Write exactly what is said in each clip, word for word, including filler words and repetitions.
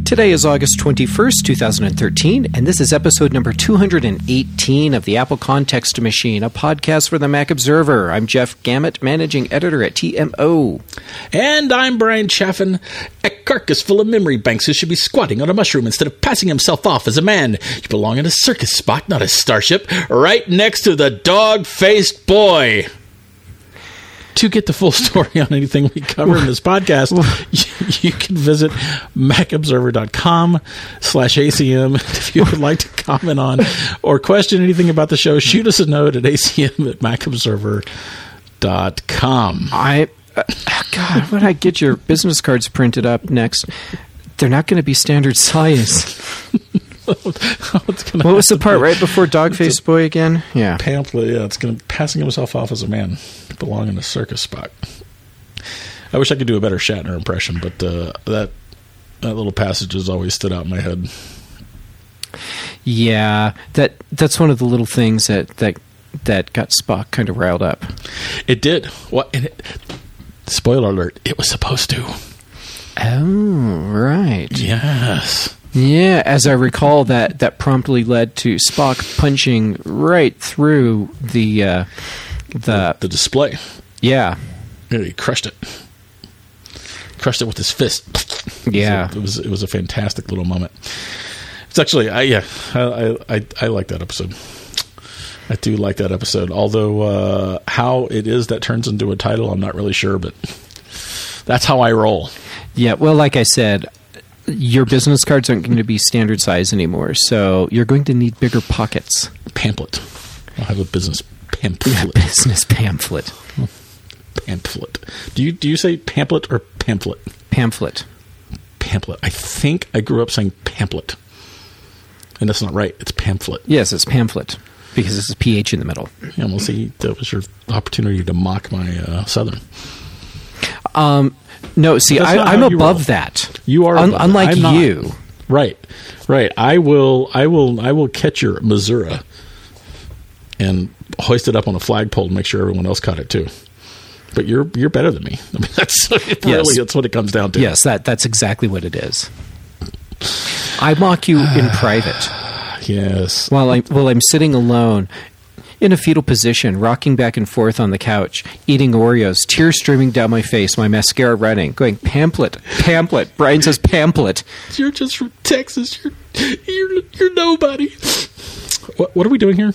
Today is August twenty-first, two thousand thirteen, and this is episode number two hundred eighteen of the Apple Context Machine, a podcast for the Mac Observer. I'm Jeff Gamet, managing editor at T M O. And I'm Brian Chaffin. A carcass full of memory banks who should be squatting on a mushroom instead of passing himself off as a man. You belong in a circus spot, not a starship, right next to the dog-faced boy. To get the full story on anything we cover in this podcast, you, you can visit macobserver.com slash ACM. If you would like to comment on or question anything about the show, shoot us a note at acm at macobserver dot com. I, uh, God, when I get your business cards printed up next, they're not going to be standard size. What was the part right before Dog-Faced Boy again? Yeah. Pamphlet, yeah. It's going to passing himself off as a man. Belong in a circus spot. I wish I could do a better Shatner impression, but uh, that that little passage has always stood out in my head. Yeah, that that's one of the little things that that, that got Spock kind of riled up. It did. What? And it, spoiler alert, it was supposed to. Oh, right. Yes. Yeah, as I recall, that, that promptly led to Spock punching right through the uh, the the display. Yeah, yeah, he crushed it. Crushed it with his fist. Yeah, so it was it was a fantastic little moment. It's actually, I yeah, I I, I like that episode. I do like that episode. Although uh, how it is that turns into a title, I'm not really sure, but that's how I roll. Yeah, well, like I said, your business cards aren't going to be standard size anymore, so you're going to need bigger pockets. Pamphlet. I'll have a business pamphlet. Yeah, business pamphlet. Pamphlet. Do you do you say pamphlet or pamphlet? Pamphlet. Pamphlet. I think I grew up saying pamphlet, and that's not right. It's pamphlet. Yes, it's pamphlet because it's a P H in the middle. Yeah, we'll see. That was your opportunity to mock my uh, Southern. Um. No, see, I, I'm above that. You are, Un- unlike you, not. Right, right. I will, I will, I will catch your Missouri and hoist it up on a flagpole and make sure everyone else caught it too. But you're you're better than me. I mean, that's yes. really that's what it comes down to. Yes, that that's exactly what it is. I mock you in private. Yes. While I while I'm sitting alone in a fetal position, rocking back and forth on the couch, eating Oreos, tears streaming down my face, my mascara running, going, pamphlet, pamphlet. Brian says pamphlet. You're just from Texas. You're you're, you're nobody. What what are we doing here?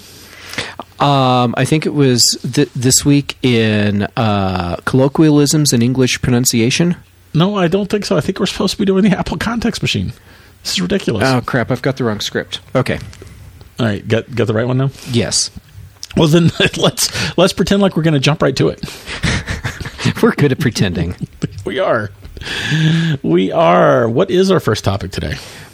Um, I think it was th- this week in uh, colloquialisms and English pronunciation. No, I don't think so. I think we're supposed to be doing the Apple Context Machine. This is ridiculous. Oh, crap. I've got the wrong script. Okay. All right. Got, got the right one now? Yes. Well, then let's let's pretend like we're going to jump right to it. We're good at pretending. We are. We are. What is our first topic today?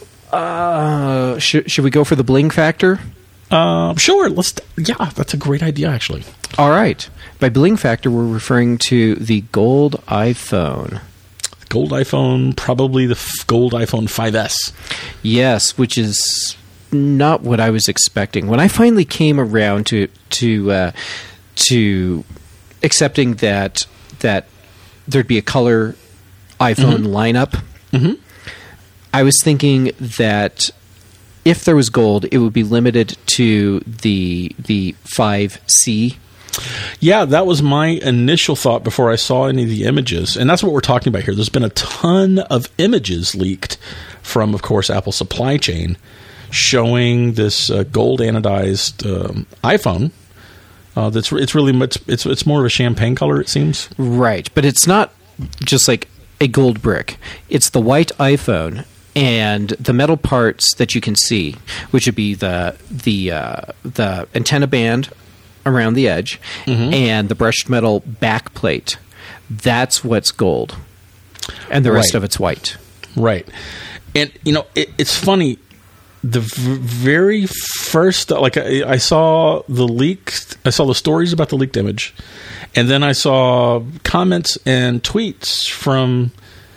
Uh, should, should we go for the bling factor? Uh, sure. Let's. Yeah, that's a great idea, actually. All right. By bling factor, we're referring to the gold iPhone. Gold iPhone, probably the f- gold iPhone five S. Yes, which is not what I was expecting. When I finally came around to to uh, to accepting that that there'd be a color iPhone mm-hmm. lineup, mm-hmm. I was thinking that if there was gold, it would be limited to the the five C. Yeah, that was my initial thought before I saw any of the images. And that's what we're talking about here. There's been a ton of images leaked from, of course, Apple's supply chain showing this uh, gold anodized um, iPhone. Uh, that's it's really much, it's it's more of a champagne color, it seems. Right, but it's not just like a gold brick. It's the white iPhone and the metal parts that you can see, which would be the the uh, the antenna band around the edge mm-hmm. and the brushed metal back plate. That's what's gold, and the rest right. of it's white. Right, and you know it, it's funny. The v- very first, like I, I saw the leaked, I saw the stories about the leaked image, and then I saw comments and tweets from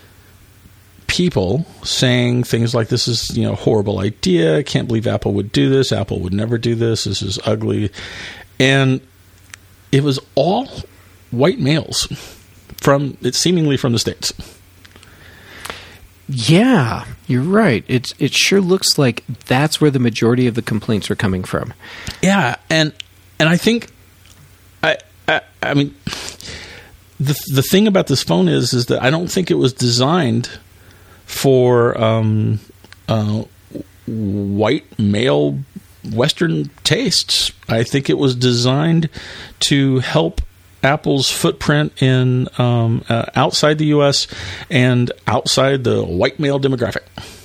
people saying things like, "This is, you know, a horrible idea. Can't believe Apple would do this. Apple would never do this. This is ugly." And it was all white males from, it seemingly from the States. Yeah, you're right. It it sure looks like that's where the majority of the complaints are coming from. Yeah, and and I think I I, I mean the the thing about this phone is is that I don't think it was designed for um, uh, white male Western tastes. I think it was designed to help Apple's footprint in um, uh, outside the U S and outside the white male demographic.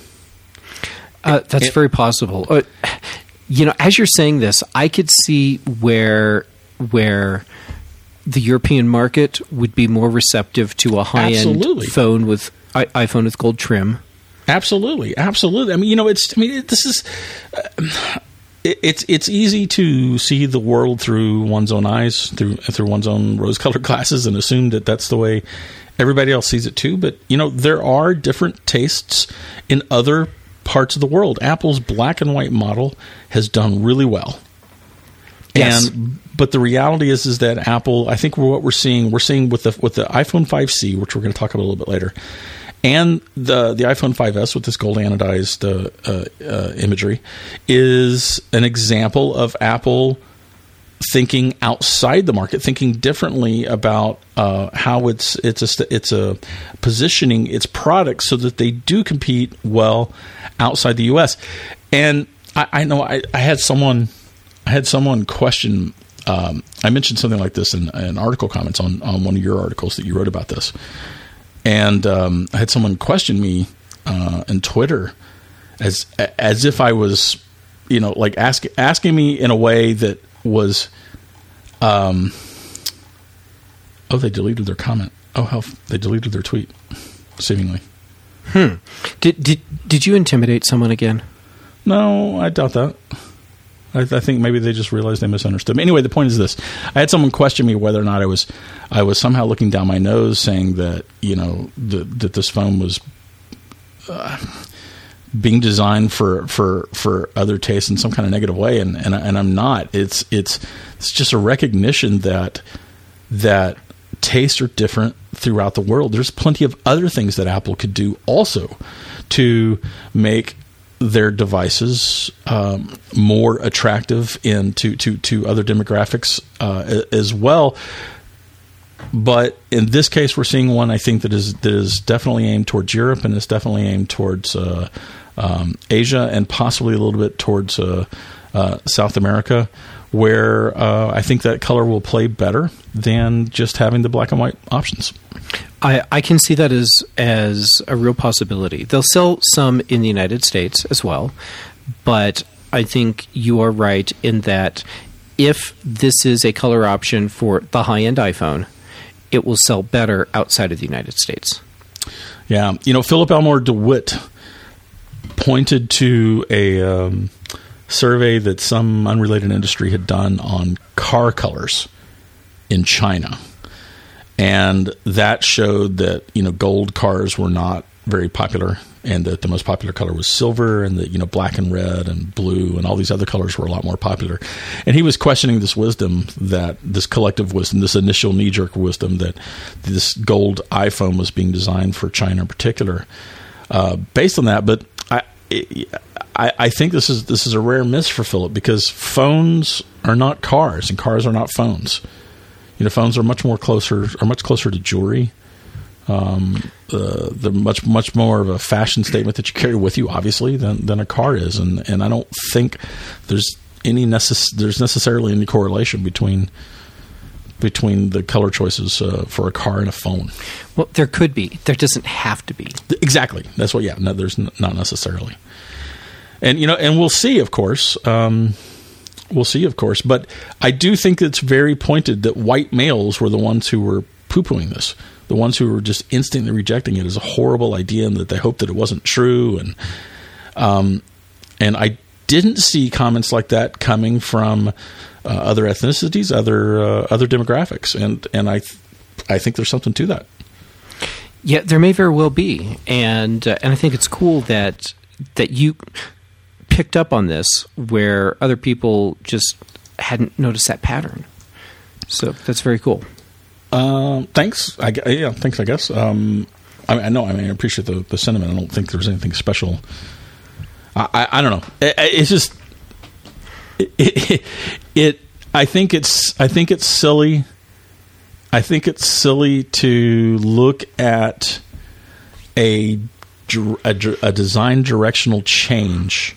Uh, that's and, very possible. Uh, you know, as you're saying this, I could see where where the European market would be more receptive to a high-end absolutely. phone with I, iPhone with gold trim. Absolutely, absolutely. I mean, you know, it's. I mean, it, this is. Uh, It's it's easy to see the world through one's own eyes, through through one's own rose-colored glasses, and assume that that's the way everybody else sees it too. But you know, there are different tastes in other parts of the world. Apple's black and white model has done really well. Yes. And but the reality is is that Apple, I think what we're seeing, we're seeing with the with the iPhone five C, which we're going to talk about a little bit later, and the the iPhone five S with this gold anodized uh, uh, uh, imagery is an example of Apple thinking outside the market, thinking differently about uh, how it's it's a it's a positioning its products so that they do compete well outside the U S. And I, I know I, I had someone I had someone question. Um, I mentioned something like this in, in article comments on on one of your articles that you wrote about this. And um, I had someone question me uh, on Twitter as as if I was, you know, like ask, asking me in a way that was, um, oh, they deleted their comment. Oh, how they deleted their tweet, seemingly. Hmm. Did did did you intimidate someone again? No, I doubt that. I, I think maybe they just realized they misunderstood me. Anyway, the point is this: I had someone question me whether or not I was, I was somehow looking down my nose, saying that you know the, that this phone was uh, being designed for, for, for other tastes in some kind of negative way, and and, and I'm not. It's it's it's just a recognition that that tastes are different throughout the world. There's plenty of other things that Apple could do also to make their devices um, more attractive in to, to, to other demographics uh, as well. But in this case, we're seeing one I think that is that is definitely aimed towards Europe and is definitely aimed towards uh, um, Asia and possibly a little bit towards uh, uh, South America, where uh, I think that color will play better than just having the black and white options. I, I can see that as as a real possibility. They'll sell some in the United States as well, but I think you are right in that if this is a color option for the high-end iPhone, it will sell better outside of the United States. Yeah. You know, Philip Elmore DeWitt pointed to a um, survey that some unrelated industry had done on car colors in China. And that showed that, you know, gold cars were not very popular and that the most popular color was silver and that, you know, black and red and blue and all these other colors were a lot more popular. And he was questioning this wisdom, that this collective wisdom, this initial knee-jerk wisdom that this gold iPhone was being designed for China in particular uh, based on that. But I, I, I think this is this is a rare miss for Philip because phones are not cars and cars are not phones. You know, phones are much more closer, are much closer to jewelry. Um, uh, they're much, much more of a fashion statement that you carry with you, obviously, than than a car is. And and I don't think there's any necess- there's necessarily any correlation between between the color choices uh, for a car and a phone. Well, there could be. There doesn't have to be. Exactly. That's what. Yeah. No, there's n- not necessarily. And you know, and we'll see. Of course. Um, We'll see, of course, but I do think it's very pointed that white males were the ones who were poo-pooing this, the ones who were just instantly rejecting it as a horrible idea and that they hoped that it wasn't true. And um, and I didn't see comments like that coming from uh, other ethnicities, other uh, other demographics, and and I th- I think there's something to that. Yeah, there may very well be, and uh, and I think it's cool that that you picked up on this where other people just hadn't noticed that pattern. So that's very cool. Uh, thanks. I, yeah, thanks, I guess. Um, I, mean, I know. I mean, I appreciate the, the sentiment. I don't think there's anything special. I, I, I don't know. It, it's just it, it, it. I think it's. I think it's silly. I think it's silly to look at a a, a design directional change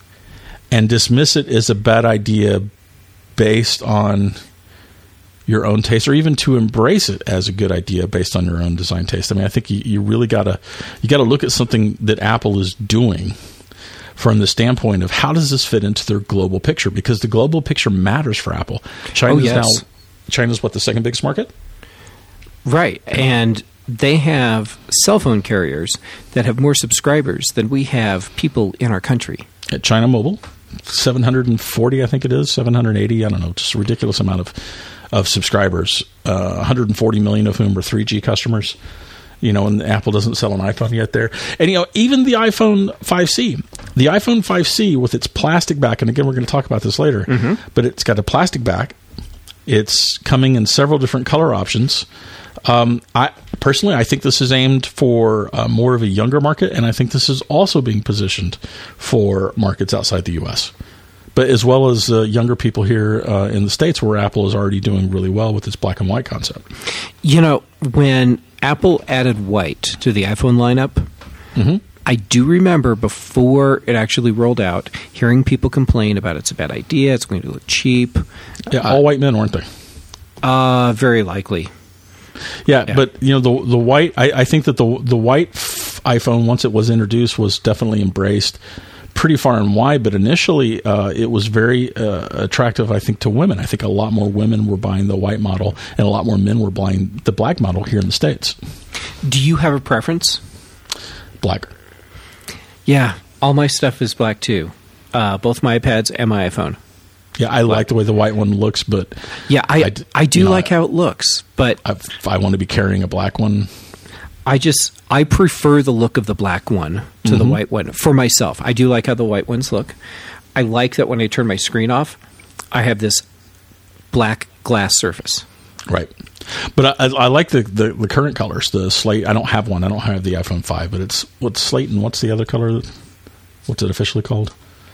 and dismiss it as a bad idea based on your own taste, or even to embrace it as a good idea based on your own design taste. I mean, I think you, you really gotta you gotta look at something that Apple is doing from the standpoint of how does this fit into their global picture, because the global picture matters for Apple. China's oh, yes. now China's what, the second biggest market? Right, and they have cell phone carriers that have more subscribers than we have people in our country. At China Mobile, seven hundred forty, I think it is, seven hundred eighty, I don't know, just a ridiculous amount of of subscribers, uh, one hundred forty million of whom are three G customers. You know, and Apple doesn't sell an iPhone yet there. And, you know, even the iPhone five C, the iPhone five C with its plastic back, and again, we're going to talk about this later, mm-hmm. but it's got a plastic back. It's coming in several different color options. Um, I personally, I think this is aimed for uh, more of a younger market, and I think this is also being positioned for markets outside the U S, but as well as uh, younger people here uh, in the States, where Apple is already doing really well with its black and white concept. You know, when Apple added white to the iPhone lineup, mm-hmm. I do remember before it actually rolled out, hearing people complain about it's a bad idea, it's going to look cheap. Yeah, all uh, white men, weren't they? Uh, very likely. Yeah, yeah, but you know the the white. I, I think that the the white f- iPhone, once it was introduced, was definitely embraced pretty far and wide. But initially, uh, it was very uh, attractive, I think, to women. I think a lot more women were buying the white model, and a lot more men were buying the black model here in the States. Do you have a preference? Black. Yeah, all my stuff is black too. Uh, both my iPads and my iPhone. Yeah, I black. like the way the white one looks, but yeah, I I, I do you know, like how it looks, but I, if I want to be carrying a black one, I just I prefer the look of the black one to mm-hmm. the white one for myself. I do like how the white ones look. I like that when I turn my screen off, I have this black glass surface. Right, but I, I like the, the the current colors. The slate. I don't have one. I don't have the iPhone five, but it's what's slate and what's the other color? What's it officially called?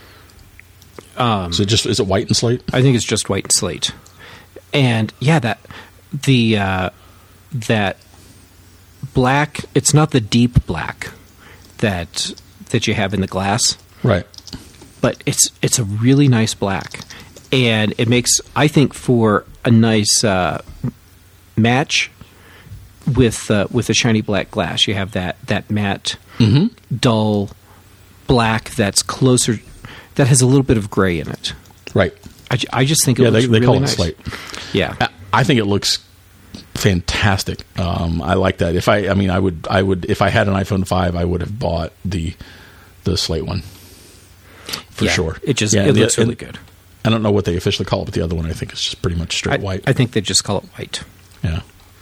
Um, is it just is it white and slate? I think it's just white and slate, and yeah, that the uh, that black. It's not the deep black that that you have in the glass, right? But it's it's a really nice black, and it makes I think for a nice uh, match with uh, with the shiny black glass. You have that that matte, mm-hmm. dull black that's closer. That has a little bit of gray in it. Right. I, I just think it yeah, looks they, they really call it nice. slate. Yeah. I, I think it looks fantastic. Um, I like that. If I, I mean, I would, I would, if I had an iPhone five, I would have bought the the slate one for yeah, sure. It just yeah, it looks the, really good. I don't know what they officially call it, but the other one I think is just pretty much straight I, white. I think they just call it white. Yeah.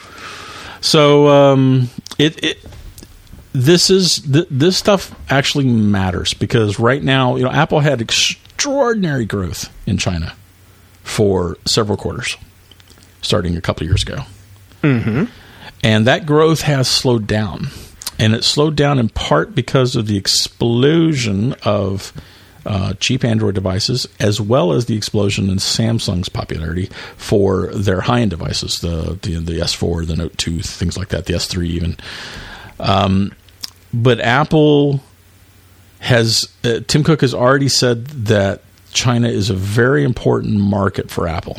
So um, it. it This is th- this stuff actually matters, because right now, you know, Apple had extraordinary growth in China for several quarters, starting a couple of years ago, mm-hmm. and that growth has slowed down, and it slowed down in part because of the explosion of uh, cheap Android devices, as well as the explosion in Samsung's popularity for their high-end devices, the the, the S four, the Note two, things like that, the S three even. Um, But Apple has, uh, Tim Cook has already said that China is a very important market for Apple.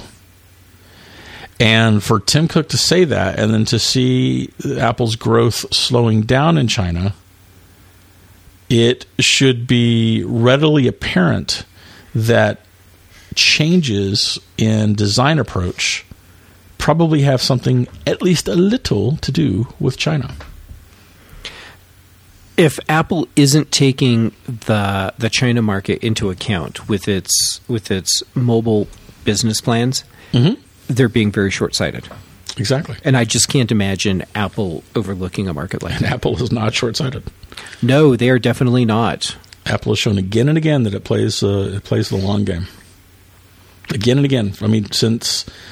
And for Tim Cook to say that, and then to see Apple's growth slowing down in China, it should be readily apparent that changes in design approach probably have something, at least a little, to do with China. If Apple isn't taking the the China market into account with its with its mobile business plans, mm-hmm. they're being very short-sighted. Exactly. And I just can't imagine Apple overlooking a market like and that. Apple is not short-sighted. No, they are definitely not. Apple has shown again and again that it plays uh, it plays the long game. Again and again. I mean, since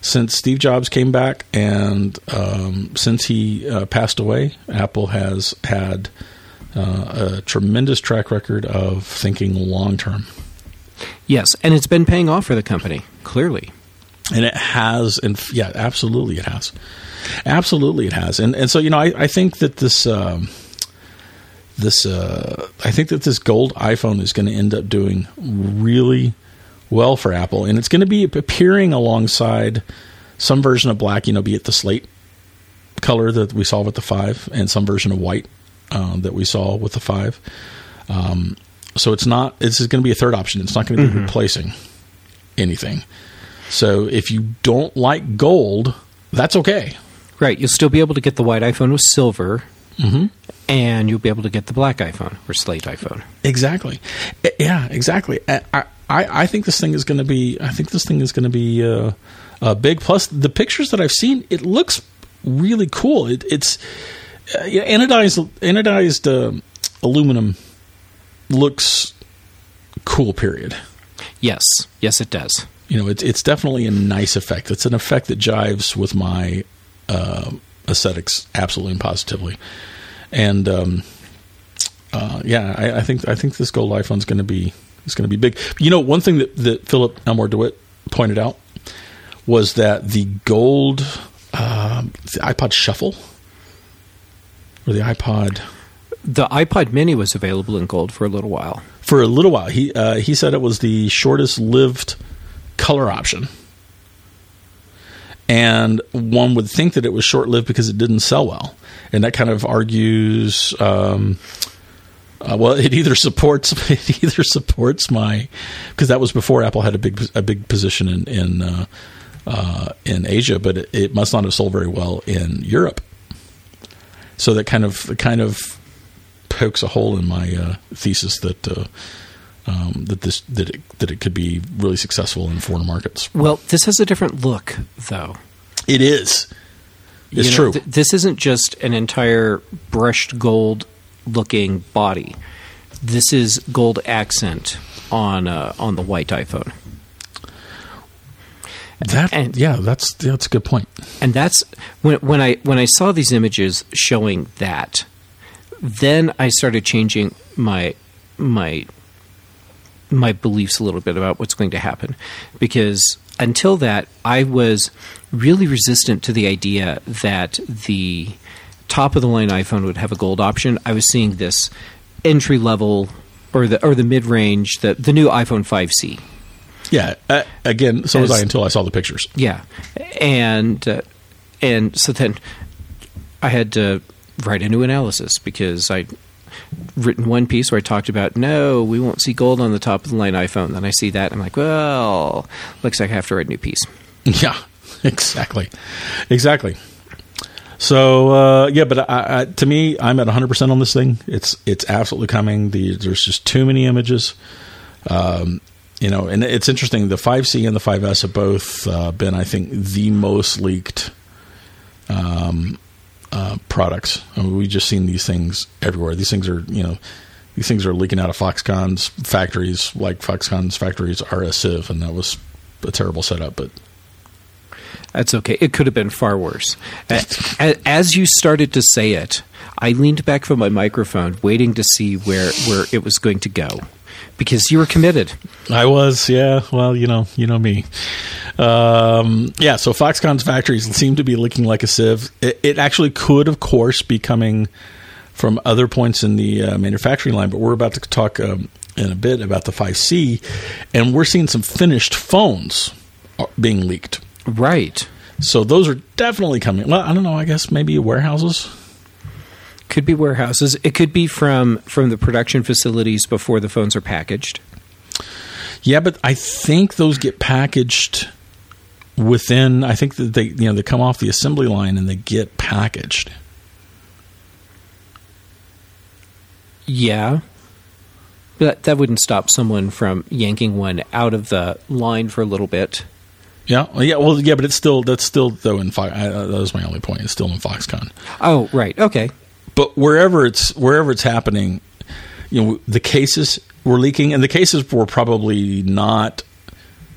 since Steve Jobs came back and um, since he uh, passed away, Apple has had uh, a tremendous track record of thinking long term. Yes, and it's been paying off for the company, clearly. And it has, and yeah, absolutely it has. Absolutely it has. And and so, you know, I, I think that this, um, this uh, I think that this gold iPhone is going to end up doing really well for Apple. And it's going to be appearing alongside some version of black, you know, be it the slate color that we saw with the five and some version of white uh, that we saw with the five. Um, so it's not, this is going to be a third option. It's not going to be mm-hmm. replacing anything. So if you don't like gold, that's okay. Right. You'll still be able to get the white iPhone with silver, mm-hmm. and you'll be able to get the black iPhone or slate iPhone. Exactly. Yeah, exactly. I, I, I think this thing is going to be, I think this thing is going to be uh, uh, big. Plus, the pictures that I've seen, it looks really cool. It, it's uh, anodized, anodized uh, aluminum looks cool, period. Yes. Yes, it does. You know, it's it's definitely a nice effect. It's an effect that jives with my uh, aesthetics absolutely and positively. And um, uh, yeah, I, I think I think this gold iPhone is going to be is going to be big. You know, one thing that, that Philip Elmore DeWitt pointed out was that the gold uh, the iPod Shuffle or the iPod. The iPod Mini was available in gold for a little while. For a little while, he uh, he said it was the shortest lived color option, and one would think that it was short-lived because it didn't sell well, and that kind of argues. Um, uh, well, it either supports it either supports my because that was before Apple had a big a big position in in uh, uh, in Asia, but it, it must not have sold very well in Europe. So that kind of kind of pokes a hole in my uh, thesis that. Uh, Um, that this that it, that it could be really successful in foreign markets. Well, this has a different look, though. It is. It's you know, true. Th- this isn't just an entire brushed gold-looking body. This is gold accent on uh, on the white iPhone. That and, yeah, that's that's a good point. And that's when when I when I saw these images showing that, then I started changing my my. my beliefs a little bit about what's going to happen, because until that I was really resistant to the idea that the top of the line iPhone would have a gold option. I was seeing this entry level or the or the mid range, the the new iPhone five C. Yeah, uh, again, so As, was I until I saw the pictures. Yeah, and uh, and so then I had to write a new analysis because I. written one piece where I talked about, no, we won't see gold on the top of the line iPhone. Then I see that, and I'm like, well, looks like I have to write a new piece. Yeah, exactly. Exactly. So, uh, yeah, but I, I, to me, I'm at one hundred percent on this thing. It's it's absolutely coming. The, there's just too many images. Um, you know, and it's interesting. The five C and the five S have both uh, been, I think, the most leaked um Uh, products. I mean, we've just seen these things everywhere. These things are, you know, these things are leaking out of Foxconn's factories, like Foxconn's factories are a sieve, and that was a terrible setup. But that's okay. It could have been far worse. As you started to say it, I leaned back from my microphone, waiting to see where, where it was going to go, because you were committed. I was, yeah. Well, you know, you know me. Um, yeah, so Foxconn's factories seem to be looking like a sieve. It, it actually could, of course, be coming from other points in the uh, manufacturing line, but we're about to talk um, in a bit about the five C, and we're seeing some finished phones being leaked. Right. So those are definitely coming. Well, I don't know, I guess maybe warehouses. Could be warehouses. It could be from, from the production facilities before the phones are packaged. Yeah, but I think those get packaged within. I think that they, you know, they come off the assembly line and they get packaged. Yeah, but that wouldn't stop someone from yanking one out of the line for a little bit. Yeah, well, yeah, well, yeah, but it's still that's still though in Fox. Uh, that was my only point. It's still in Foxconn. Oh, right, okay. But wherever it's wherever it's happening, you know, the cases were leaking, and the cases were probably not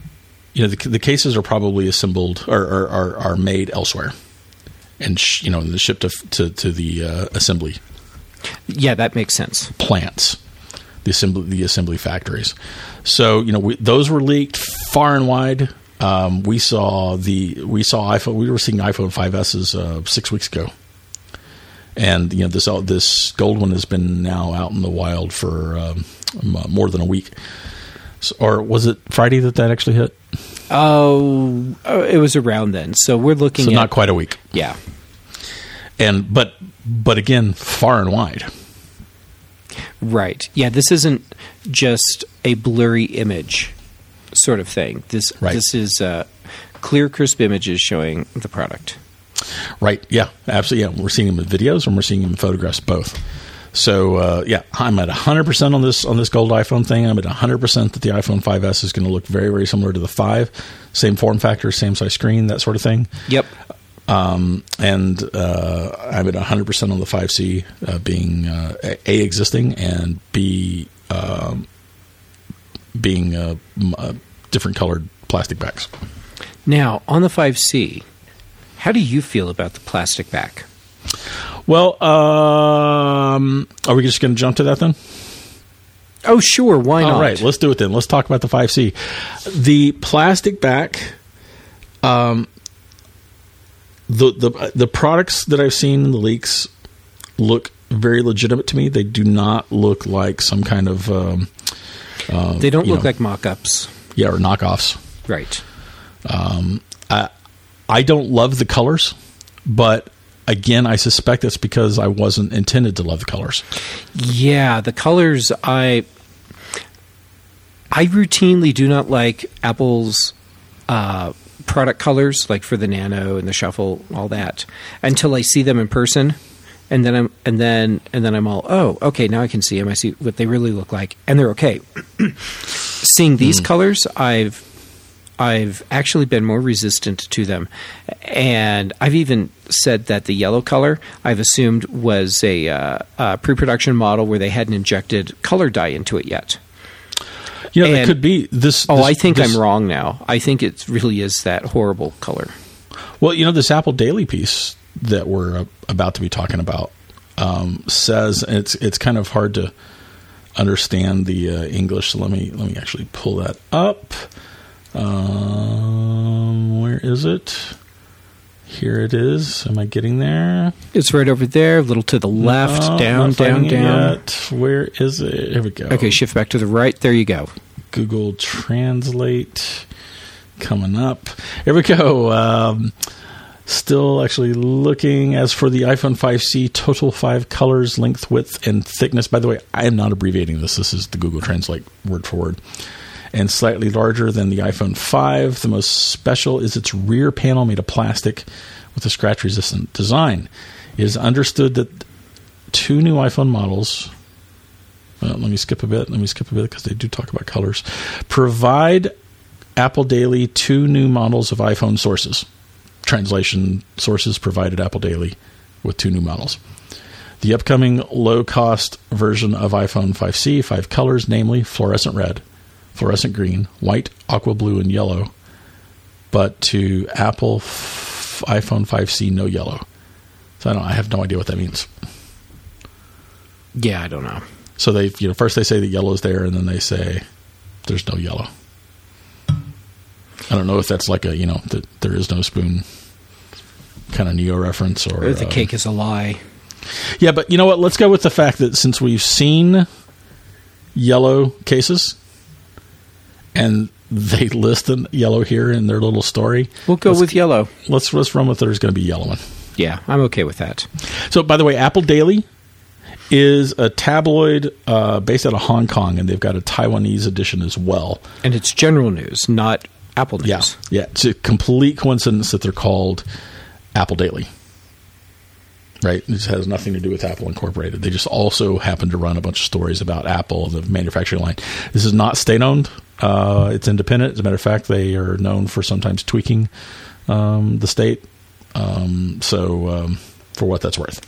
you know, the, the cases are probably assembled or are, are, are made elsewhere, and sh- you know, and shipped to to, to the uh, assembly. Yeah, that makes sense. Plants, the assembly the assembly factories. So you know, we, those were leaked far and wide. Um, we saw the we saw iPhone. We were seeing iPhone five S's uh, six weeks ago, and you know this this gold one has been now out in the wild for um, more than a week. So, or was it Friday that that actually hit? Oh, oh, it was around then. So we're looking so at not quite a week. Yeah, and but but again, far and wide. Right. Yeah, this isn't just a blurry image sort of thing. This right. this is uh, clear, crisp images showing the product. Right. Yeah. Absolutely. Yeah. We're seeing them in videos and we're seeing them in photographs both. So uh, yeah, I'm at one hundred percent on this on this gold iPhone thing. I'm at one hundred percent that the iPhone five S is going to look very, very similar to the five. Same form factor, same size screen, that sort of thing. Yep. Um, and uh, I'm at one hundred percent on the five C uh, being uh, A, existing, and B, um, being uh, uh, different colored plastic backs. Now, on the five C, how do you feel about the plastic back? Well, um, are we just going to jump to that then? Oh, sure. Why not? All right, let's do it then. Let's talk about the five C. The plastic back, um, the the the products that I've seen in the leaks look very legitimate to me. They do not look like some kind of um, uh, they don't look know, like mock-ups. Yeah, or knockoffs. Right. Um, I I don't love the colors, but again, I suspect it's because I wasn't intended to love the colors. Yeah, the colors, I I routinely do not like Apple's uh, product colors, like for the Nano and the Shuffle, all that, until I see them in person, and then I'm and then and then I'm all, oh, okay, now I can see them. I see what they really look like, and they're okay. Seeing these mm. colors, I've I've actually been more resistant to them. And I've even said that the yellow color I've assumed was a, uh, a pre-production model where they hadn't injected color dye into it yet. You know, and, it could be this. Oh, this, I think this, I'm wrong now. I think it really is that horrible color. Well, you know, this Apple Daily piece that we're uh, about to be talking about um, says, and it's it's kind of hard to understand the uh, English. So let me let me actually pull that up. Um, where is it? Here it is. Am I getting there? It's right over there, a little to the left, no, down, not down, it down. Yet. Where is it? Here we go. Okay, shift back to the right. There you go. Google Translate coming up. Here we go. Um, still actually looking. As for the iPhone five C, total five colors, length, width, and thickness. By the way, I am not abbreviating this. This is the Google Translate word for word. And slightly larger than the iPhone five. The most special is its rear panel made of plastic with a scratch-resistant design. It is understood that two new iPhone models, well, let me skip a bit, let me skip a bit because they do talk about colors, provide Apple Daily two new models of iPhone sources. Translation sources provided Apple Daily with two new models. The upcoming low-cost version of iPhone five C, five colors, namely fluorescent red, fluorescent green, white, aqua blue, and yellow, but to Apple f- iPhone five C, no yellow. So I don't. I have no idea what that means. Yeah, I don't know. So they, you know, first they say that yellow is there, and then they say there's no yellow. I don't know if that's like a, you know, that there is no spoon kind of Neo reference, or, or the uh, cake is a lie. Yeah, but you know what? Let's go with the fact that since we've seen yellow cases, and they list the yellow here in their little story. We'll go with yellow. Let's let's run with there's going to be yellow one. Yeah, I'm okay with that. So, by the way, Apple Daily is a tabloid uh, based out of Hong Kong, and they've got a Taiwanese edition as well. And it's general news, not Apple news. Yeah, yeah. It's a complete coincidence that they're called Apple Daily. Right? This has nothing to do with Apple Incorporated. They just also happen to run a bunch of stories about Apple, the manufacturing line. This is not state-owned. Uh, it's independent. As a matter of fact, they are known for sometimes tweaking um, the state. Um, so, um, for what that's worth.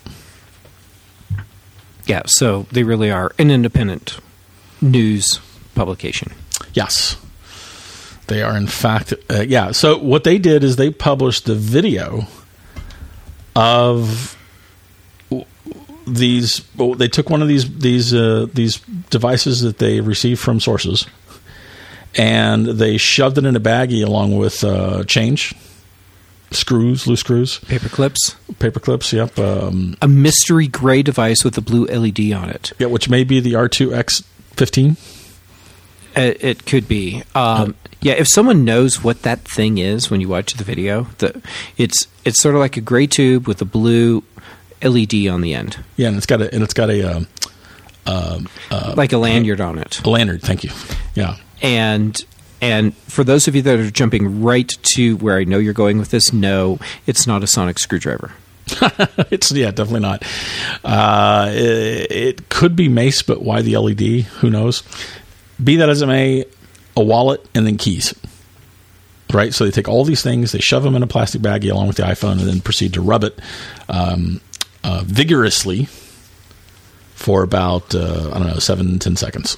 Yeah, so they really are an independent news publication. Yes, They are, in fact, uh, yeah. So what they did is they published the video of these. Well, they took one of these these uh, these devices that they received from sources, and they shoved it in a baggie along with uh, change, screws, loose screws, paper clips, paper clips. Yep. Um, a mystery gray device with a blue L E D on it. Yeah, which may be the R two X fifteen. It, it could be. Um, yeah, if someone knows what that thing is when you watch the video, the, it's it's sort of like a gray tube with a blue L E D on the end. Yeah, and it's got a and it's got a um, um, uh, like a lanyard on it. A lanyard, thank you. Yeah, and and for those of you that are jumping right to where I know you're going with this, no, it's not a sonic screwdriver. It's yeah, definitely not. Uh, it, it could be mace, but why the L E D? Who knows? Be that as it may, a wallet and then keys. Right? So they take all these things, they shove them in a plastic baggie along with the iPhone, and then proceed to rub it um, uh, vigorously for about, uh, I don't know, seven, ten seconds.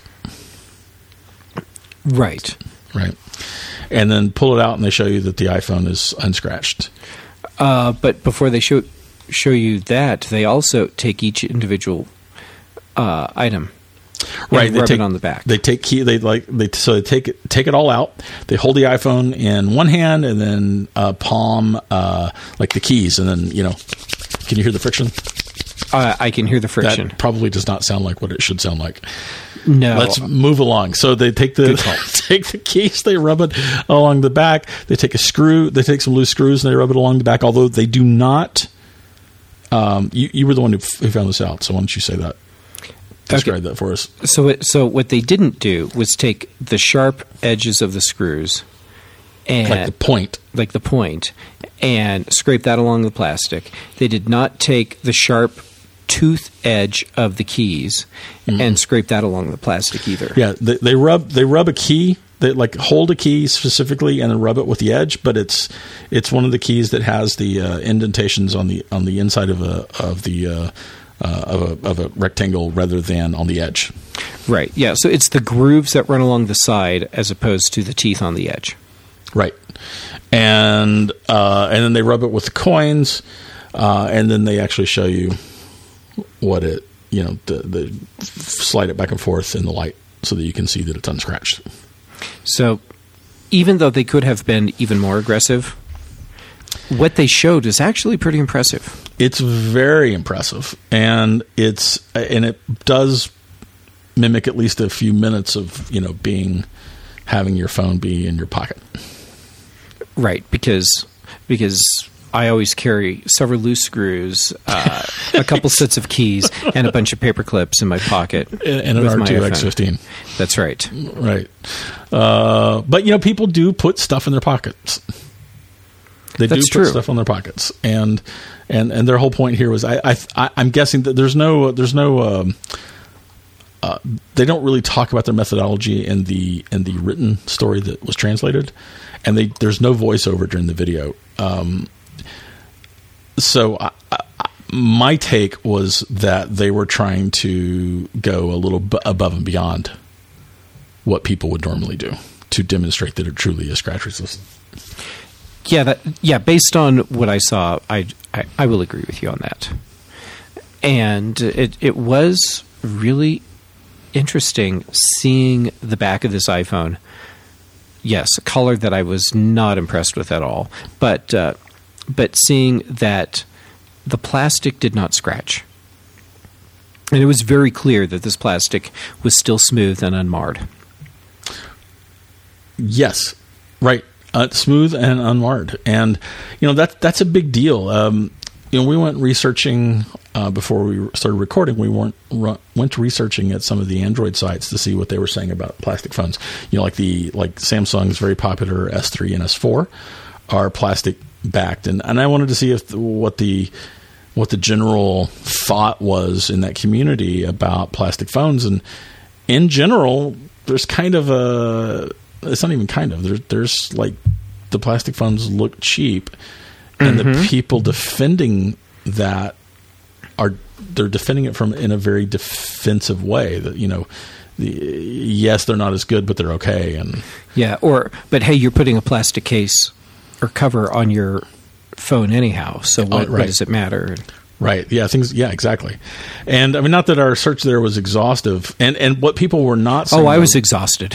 Right. Right. And then pull it out, and they show you that the iPhone is unscratched. Uh, but before they show show you that, they also take each individual uh, item. Right, and they rub take it on the back. They take key. They like they so they take it take it all out. They hold the iPhone in one hand and then uh, palm uh, like the keys, and then you know, can you hear the friction? Uh, I can hear the friction. That probably does not sound like what it should sound like. No. Let's move along. So they take the take the keys, they rub it along the back. They take a screw. They take some loose screws and they rub it along the back. Although they do not. Um, you you were the one who, f- who found this out. So why don't you say that? Describe okay. that for us. So, it, so what they didn't do was take the sharp edges of the screws, and like the point, like the point, and scrape that along the plastic. They did not take the sharp tooth edge of the keys mm-hmm. and scrape that along the plastic either. Yeah, they, they rub they rub a key. They like hold a key specifically and then rub it with the edge, but it's it's one of the keys that has the uh, indentations on the on the inside of a of the. Uh, Uh, of a of a rectangle rather than on the edge. Right. Yeah. So it's the grooves that run along the side as opposed to the teeth on the edge. Right. And uh, and then they rub it with the coins, uh, and then they actually show you what it you know the, the slide it back and forth in the light so that you can see that it's unscratched. So even though they could have been even more aggressive, what they showed is actually pretty impressive. It's very impressive, and it's and it does mimic at least a few minutes of you know being having your phone be in your pocket. Right, because because I always carry several loose screws, uh, a couple sets of keys, and a bunch of paper clips in my pocket, and, and an R two X fifteen. That's right. Right, uh, but you know people do put stuff in their pockets. They That's do put true. stuff on their pockets, and and and their whole point here was I, I, I I'm guessing that there's no there's no um, uh, they don't really talk about their methodology in the in the written story that was translated, and they there's no voiceover during the video. Um, so I, I, my take was that they were trying to go a little b- above and beyond what people would normally do to demonstrate that it truly is scratch resistant. Yeah, that, yeah. Based on what I saw, I, I I will agree with you on that. And it it was really interesting seeing the back of this iPhone. Yes, a color that I was not impressed with at all. But uh, but seeing that the plastic did not scratch, and it was very clear that this plastic was still smooth and unmarred. Yes, right. Uh, smooth and unmarred, and you know that that's a big deal. Um, you know, we went researching uh, before we started recording. We weren't ru- went researching at some of the Android sites to see what they were saying about plastic phones. You know, like the like Samsung's very popular S three and S four are plastic backed, and, and I wanted to see if the, what the what the general thought was in that community about plastic phones, and in general, there's kind of a It's not even kind of. There's, there's like the plastic phones look cheap, and mm-hmm. the people defending that are they're defending it from in a very defensive way. That you know, the, yes, they're not as good, but they're okay. And yeah, or but hey, you're putting a plastic case or cover on your phone anyhow. So what, oh, right. what does it matter? Right. Yeah. Things. Yeah. Exactly. And I mean, not that our search there was exhaustive, and and what people were not saying. Oh, I was exhausted.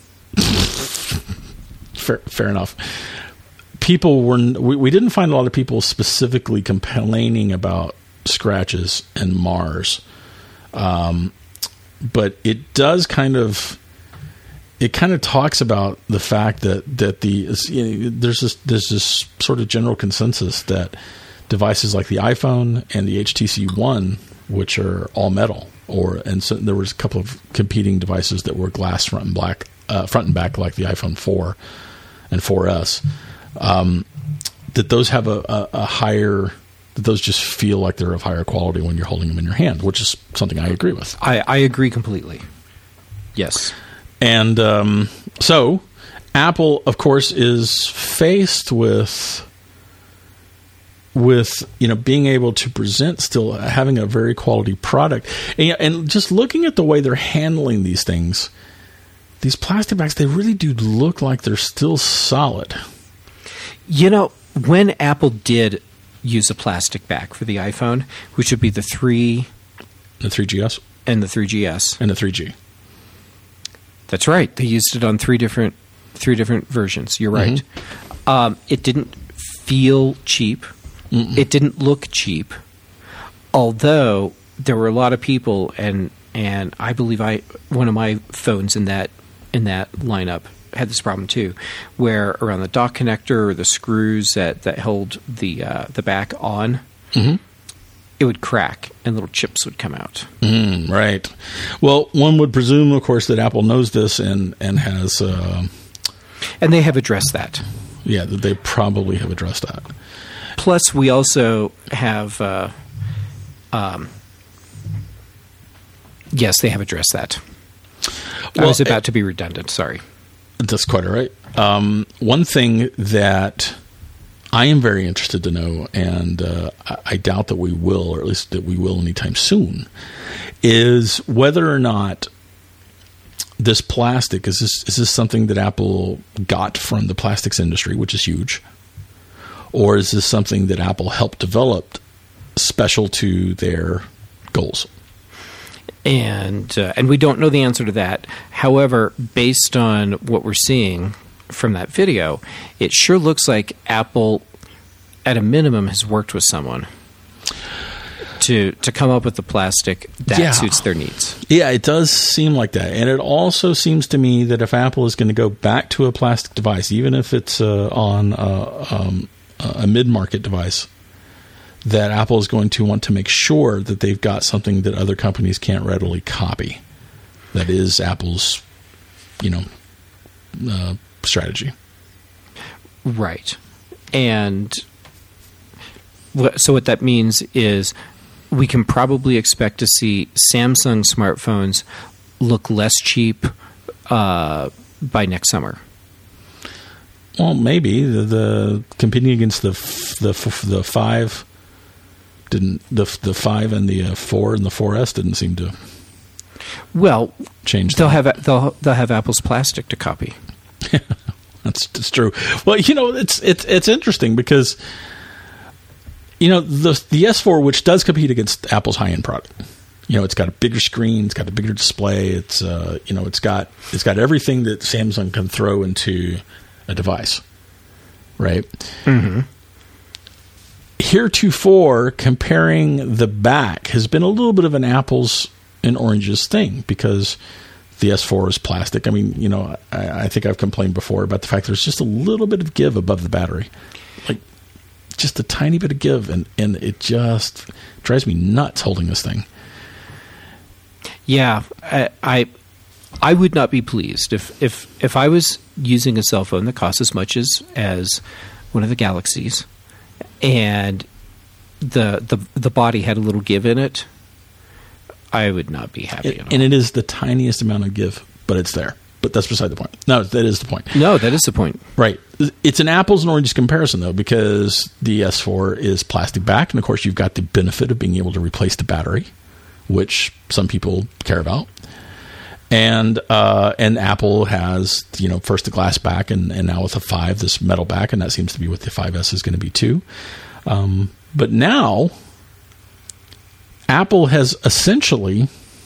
fair, fair enough. People were. We, we didn't find a lot of people specifically complaining about scratches and Mars, um, but it does kind of. It kind of talks about the fact that that the you know, there's this there's this sort of general consensus that devices like the iPhone and the H T C One, which are all metal, or and so there was a couple of competing devices that were glass front and black, uh, front and back, like the iPhone four and four S. Um, that those have a, a, a higher, that those just feel like they're of higher quality when you're holding them in your hand, which is something I agree with. I, I agree completely. Yes, and um, so Apple, of course, is faced with. with, you know, being able to present still having a very quality product. And, and just looking at the way they're handling these things, these plastic bags, they really do look like they're still solid. You know, when Apple did use a plastic back for the iPhone, which would be the three... The three G S? And the three G S. And the three G. That's right. They used it on three different three different versions. You're right. Mm-hmm. Um, it didn't feel cheap. Mm-mm. It didn't look cheap, although there were a lot of people, and and I believe I one of my phones in that in that lineup had this problem too, where around the dock connector or the screws that, that held the uh, the back on, mm-hmm. it would crack and little chips would come out. Mm, right. Well, one would presume, of course, that Apple knows this and and has, uh, and they have addressed that. Yeah, that they probably have addressed that. Plus, we also have, uh, um, yes, they have addressed that. Well, I was about it, to be redundant. Sorry. That's quite all right. Um, one thing that I am very interested to know, and uh, I, I doubt that we will, or at least that we will anytime soon, is whether or not this plastic, is this, is this something that Apple got from the plastics industry, which is huge? Or is this something that Apple helped develop special to their goals? And uh, and we don't know the answer to that. However, based on what we're seeing from that video, it sure looks like Apple, at a minimum, has worked with someone to to come up with the plastic that yeah. suits their needs. Yeah, it does seem like that. And it also seems to me that if Apple is going to go back to a plastic device, even if it's uh, on uh, um, a mid-market device, that Apple is going to want to make sure that they've got something that other companies can't readily copy. That is Apple's, you know, uh, strategy. Right. And what, so what that means is we can probably expect to see Samsung smartphones look less cheap uh, by next summer. Well, maybe the, the competing against the the the five didn't the the five and the uh, four and the four S didn't seem to. Well, change. They'll that. have they'll they'll have Apple's plastic to copy. that's, that's true. Well, you know, it's it's it's interesting because you know the the S four, which does compete against Apple's high end product. You know, it's got a bigger screen, it's got a bigger display. It's uh, you know, it's got it's got everything that Samsung can throw into a device, right? Mm-hmm. Heretofore, comparing the back has been a little bit of an apples and oranges thing because the S four is plastic. I mean, you know, I, I think I've complained before about the fact there's just a little bit of give above the battery, like just a tiny bit of give, and, and it just drives me nuts holding this thing. Yeah, I, I I would not be pleased if, if if I was using a cell phone that costs as much as, as one of the Galaxies, and the the the body had a little give in it. I would not be happy It, at all. And it is the tiniest amount of give, but it's there. but that's beside the point. No, that is the point. No, that is the point. Right. It's an apples and oranges comparison, though, because the S four is plastic back, and of course you've got the benefit of being able to replace the battery, which some people care about. And uh, and Apple has, you know, first the glass back, and, and now with the five, this metal back, and that seems to be what the five S is going to be too. Um, but now, Apple has essentially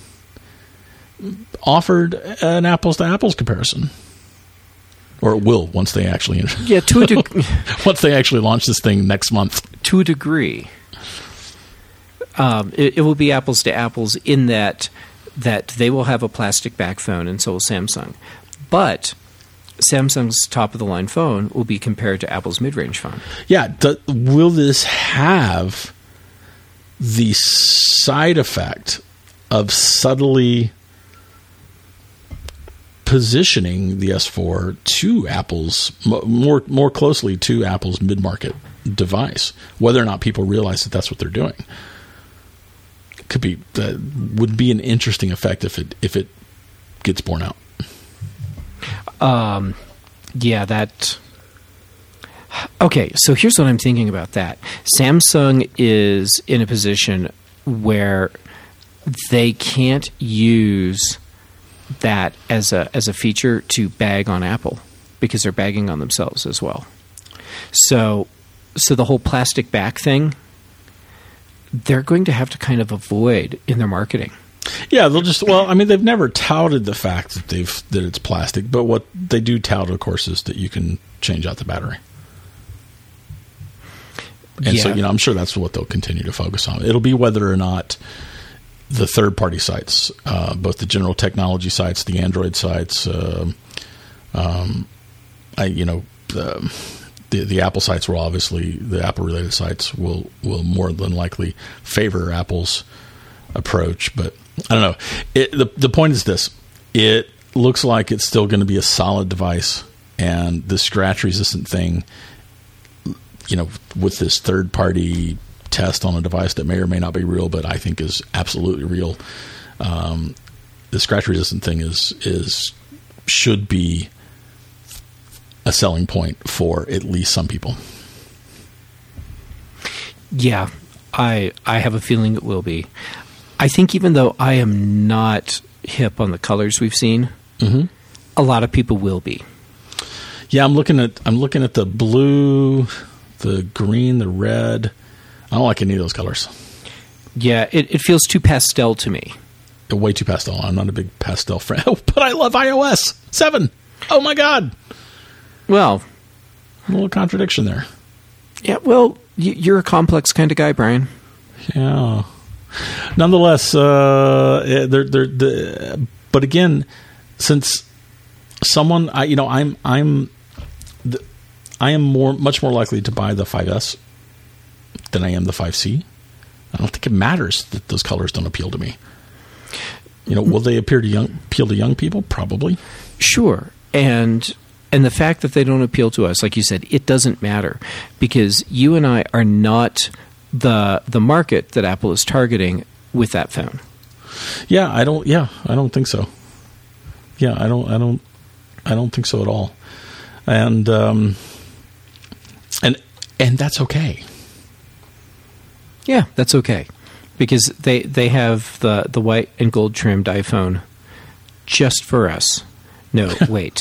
offered an apples to apples comparison, or it will once they actually yeah to a degree. once they actually launch this thing next month. To a degree, um, it, it will be apples to apples in that. that they will have a plastic back phone, and so will Samsung. But Samsung's top-of-the-line phone will be compared to Apple's mid-range phone. Yeah. The, will this have the side effect of subtly positioning the S four to Apple's, more more closely to Apple's mid-market device, whether or not people realize that that's what they're doing? Could be that would be an interesting effect if it if it gets borne out. Um, yeah, that. Okay, so here's what I'm thinking about that. Samsung is in a position where they can't use that as a as a feature to bag on Apple because they're bagging on themselves as well. So, so the whole plastic back thing, they're going to have to kind of avoid in their marketing. Yeah, they'll just, well, I mean, they've never touted the fact that they've that it's plastic, but what they do tout, of course, is that you can change out the battery. And yeah. so, you know, I'm sure that's what they'll continue to focus on. It'll be whether or not the third-party sites, uh, both the general technology sites, the Android sites, uh, um, I, you know, the, the the Apple sites will obviously, the Apple-related sites will will more than likely favor Apple's approach. But I don't know. It, the the point is this: it looks like it's still going to be a solid device, and the scratch-resistant thing, you know, with this third-party test on a device that may or may not be real, but I think is absolutely real. Um, the scratch-resistant thing is is should be a selling point for at least some people. Yeah, I I have a feeling it will be. I think even though I am not hip on the colors we've seen, mm-hmm. a lot of people will be. Yeah, I'm looking at I'm looking at the blue, the green, the red. I don't like any of those colors. Yeah, it, it feels too pastel to me. Way too pastel. I'm not a big pastel fan. Oh, but I love iOS seven. Oh, my God. Well, a little contradiction there. Yeah, well, you're a complex kind of guy, Brian. Yeah. Nonetheless, uh, they're, they're, they're, but again, since someone, I, you know, I'm, I'm, the, I am more, much more likely to buy the five S than I am the five C. I don't think it matters that those colors don't appeal to me. You know, will they appeal to young, appeal to young people? Probably. Sure. And and the fact that they don't appeal to us, like you said, it doesn't matter because you and I are not the the market that Apple is targeting with that phone. Yeah, I don't yeah, I don't think so. Yeah, I don't I don't I don't think so at all. And um and and that's okay. Yeah, that's okay. Because they, they have the, the white and gold trimmed iPhone just for us. No, wait.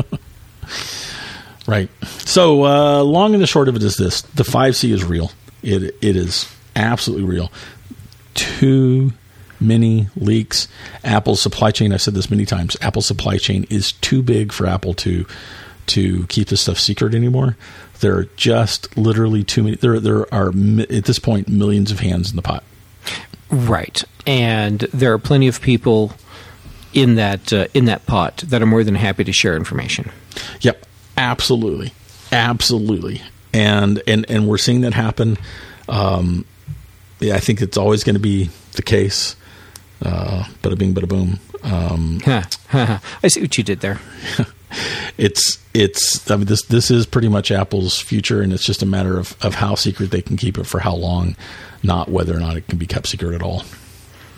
Right. So, uh, long and the short of it is this. The five C is real. It It is absolutely real. Too many leaks. Apple's supply chain, I've said this many times, Apple's supply chain is too big for Apple to to keep this stuff secret anymore. There are just literally too many. There, there are, at this point, millions of hands in the pot. Right. And there are plenty of people in that uh, in that pot that are more than happy to share information. Yep. Absolutely. Absolutely. And and, and we're seeing that happen. Um, yeah, I think it's always going to be the case. Uh, bada bing, bada boom. Um, I see what you did there. It's it's. I mean, this this is pretty much Apple's future, and it's just a matter of, of how secret they can keep it for how long, not whether or not it can be kept secret at all.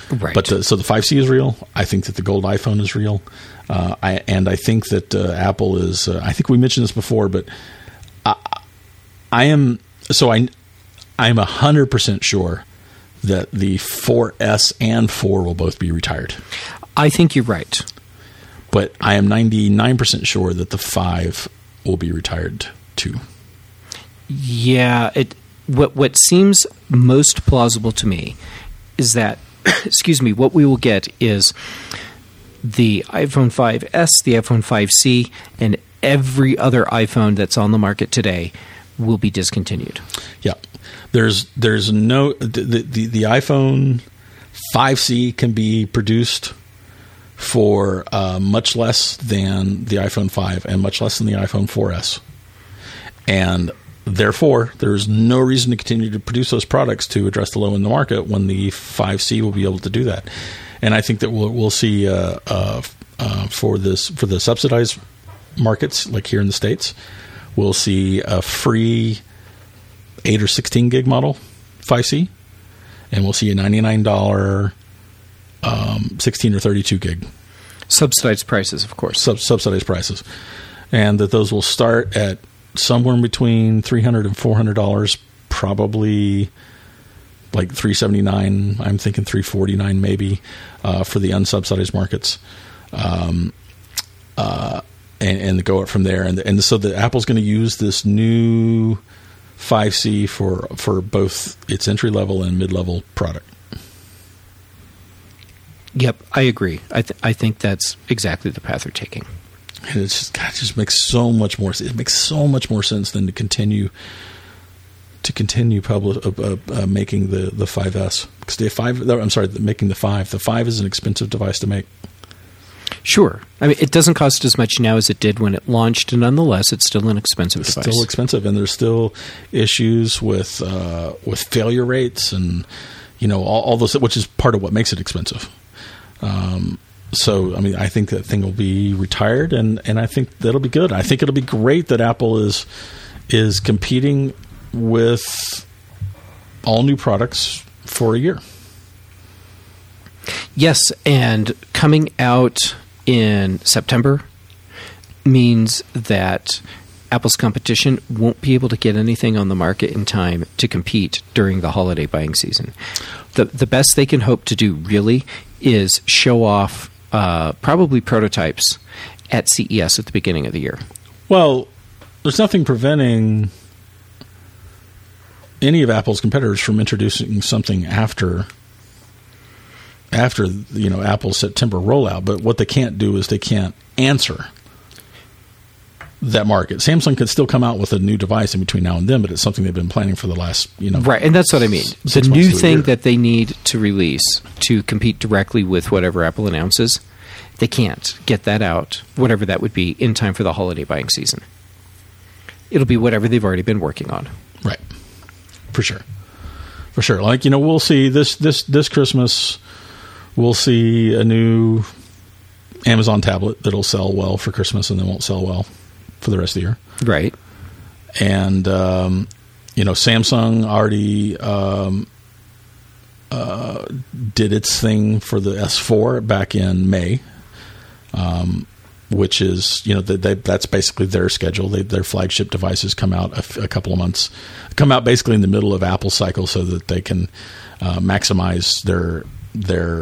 Right. But the, so the five C is real. I think that the gold iPhone is real. Uh, I, and I think that uh, Apple is, uh, I think we mentioned this before, but I, I am, so I, I'm one hundred percent sure that the four S and four will both be retired. I think you're right. But I am ninety-nine percent sure that the five will be retired too. Yeah, it what what seems most plausible to me is that, excuse me, what we will get is the iPhone five S, the iPhone five C, and every other iPhone that's on the market today will be discontinued. Yeah. There's there's no the the, the iPhone five C can be produced for uh, much less than the iPhone five and much less than the iPhone four S. And therefore, there's no reason to continue to produce those products to address the low in the market when the five C will be able to do that. And I think that we'll we'll see uh, uh, uh, for this for the subsidized markets, like here in the States, we'll see a free eight or sixteen gig model five C, and we'll see a ninety-nine dollars um, sixteen or thirty-two gig. Subsidized prices, of course. Sub- subsidized prices. And that those will start at somewhere in between three hundred dollars and four hundred dollars, probably like three seventy-nine. I'm thinking three forty-nine maybe uh, for the unsubsidized markets. Um, uh, and, and go up from there. And, and so the Apple's going to use this new five C for for both its entry level and mid level product. Yep, I agree. I th- I think that's exactly the path they're taking. And it's just, God, it just makes so much more. It makes so much more sense than to continue to continue public uh, uh, uh, making the the five S, because the five. I'm sorry, making the five. The five is an expensive device to make. Sure. I mean, it doesn't cost as much now as it did when it launched, and nonetheless, it's still an expensive It's device. still expensive, and there's still issues with uh, with failure rates, and you know all, all those, which is part of what makes it expensive. Um, so, I mean, I think that thing will be retired, and, and I think that'll be good. I think it'll be great that Apple is is competing with all new products for a year. Yes, and coming out in September means that Apple's competition won't be able to get anything on the market in time to compete during the holiday buying season. The the best they can hope to do, really, is show off uh, probably prototypes at C E S at the beginning of the year. Well, there's nothing preventing any of Apple's competitors from introducing something after after you know Apple's September rollout, but what they can't do is they can't answer that market. Samsung could still come out with a new device in between now and then, but it's something they've been planning for the last, you know, right. And that's what I mean. The months new to a thing year. that they need to release to compete directly with whatever Apple announces, they can't get that out, whatever that would be, in time for the holiday buying season. It'll be whatever they've already been working on. Right. For sure. For sure. Like, you know, we'll see this this this Christmas, we'll see a new Amazon tablet that'll sell well for Christmas and then won't sell well for the rest of the year. Right. And, um, you know, Samsung already um, uh, did its thing for the S four back in May, um, which is, you know, they, they, that's basically their schedule. They, their flagship devices come out a, f- a couple of months, come out basically in the middle of Apple's cycle so that they can uh, maximize their their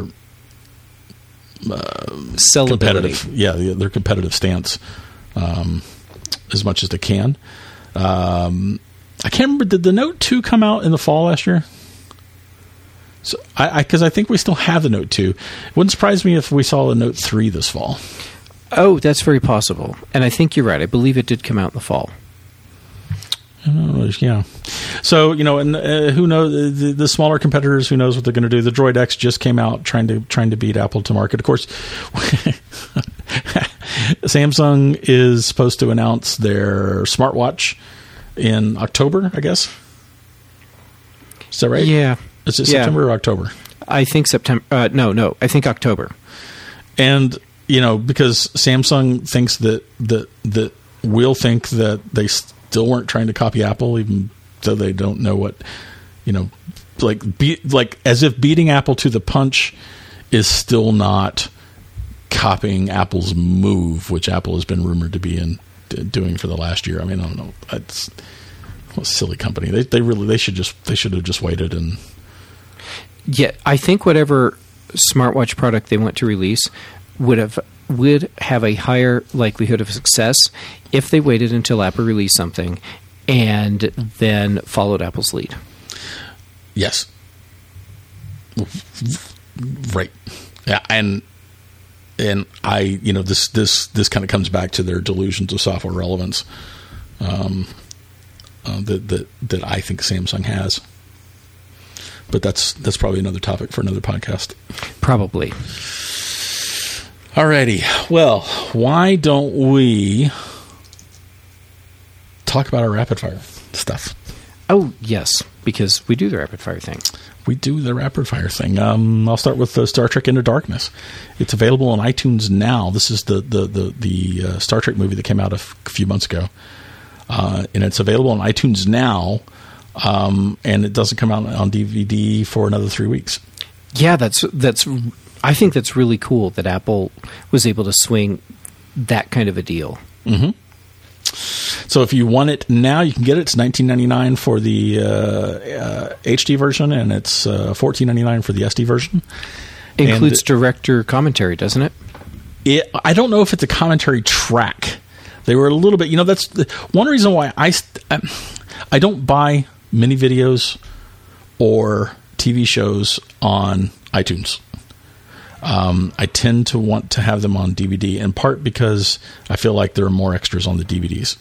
uh, Sellability. competitive, yeah, their competitive stance. Um, as much as they can. Um, I can't remember, did the Note two come out in the fall last year? So I, because I, I think we still have the Note two. It wouldn't surprise me if we saw the Note three this fall. Oh, that's very possible. And I think you're right. I believe it did come out in the fall. Uh, yeah. So, you know, and uh, who knows, the, the smaller competitors, who knows what they're going to do. The Droid X just came out trying to trying to beat Apple to market. Of course, Samsung is supposed to announce their smartwatch in October, I guess. Is that right? Yeah. Is it Yeah. September or October? I think September. Uh, no, no. I think October. And, you know, because Samsung thinks that, that, that we'll think that they still weren't trying to copy Apple, even though they don't know what, you know, like be, like as if beating Apple to the punch is still not copying Apple's move, which Apple has been rumored to be in doing for the last year. I mean, I don't know. It's well, a silly company. They they really they should just they should have just waited and. Yeah, I think whatever smartwatch product they want to release would have would have a higher likelihood of success if they waited until Apple released something and then followed Apple's lead. Yes. Right. Yeah, and and I, you know, this this this kind of comes back to their delusions of software relevance, um, uh, that that that I think Samsung has. But that's that's probably another topic for another podcast. Probably. Alrighty. Well, why don't we talk about our rapid fire stuff? Oh, yes, because we do the rapid fire thing. We do the rapid fire thing. Um, I'll start with the Star Trek Into Darkness. It's available on iTunes now. This is the the the, the uh, Star Trek movie that came out a, f- a few months ago, uh, and it's available on iTunes now. Um, and it doesn't come out on D V D for another three weeks. Yeah, that's that's. I think that's really cool that Apple was able to swing that kind of a deal. Mm-hmm. So if you want it now, you can get it. It's nineteen ninety-nine for the uh, uh, H D version, and it's uh, fourteen ninety-nine for the S D version. It includes and director commentary, doesn't it? It. I don't know if it's a commentary track. They were a little bit. You know, that's the, one reason why I I, I don't buy mini videos or T V shows on iTunes. Um, I tend to want to have them on D V D, in part because I feel like there are more extras on the D V Ds.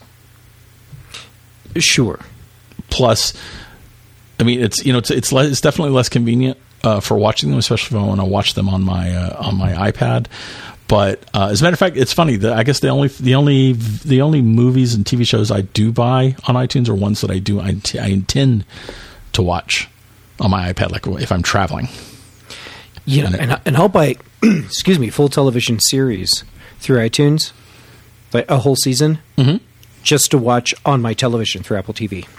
Sure. Plus, I mean, it's you know, it's it's, le- it's definitely less convenient uh, for watching them, especially if I want to watch them on my uh, on my iPad. But uh, as a matter of fact, it's funny that I guess the only the only the only movies and T V shows I do buy on iTunes are ones that I do I, t- I intend to watch on my iPad, like if I'm traveling. You know, and, and I'll buy, excuse me, full television series through iTunes, like a whole season, mm-hmm. just to watch on my television through Apple T V.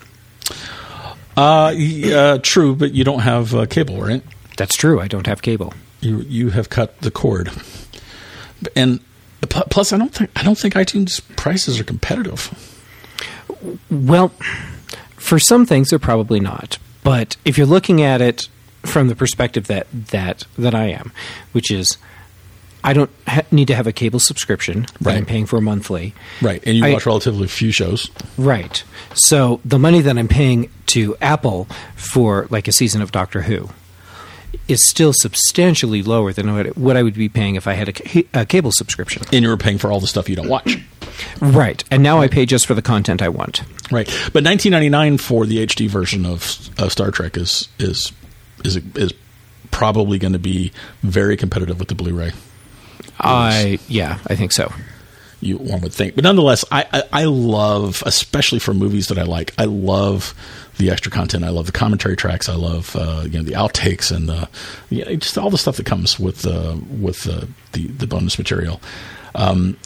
Uh, uh true, but you don't have uh, cable, right? That's true. I don't have cable. You you have cut the cord. And plus, I don't think I don't think iTunes prices are competitive. Well, for some things, they're probably not. But if you're looking at it from the perspective that that, that I am, which is I don't ha- need to have a cable subscription that right. I'm paying for monthly. Right, and you I, watch relatively few shows. Right. So the money that I'm paying to Apple for like a season of Doctor Who is still substantially lower than what, what I would be paying if I had a, ca- a cable subscription. And you were paying for all the stuff you don't watch. Right. And now I pay just for the content I want. Right. But nineteen ninety-nine for the H D version of, of Star Trek is is is is probably going to be very competitive with the Blu-ray. I yeah, I think so. You one would think, but nonetheless, I, I I love, especially for movies that I like, I love the extra content. I love the commentary tracks. I love uh, you know the outtakes and the you know, just all the stuff that comes with uh, with uh, the the bonus material. Um,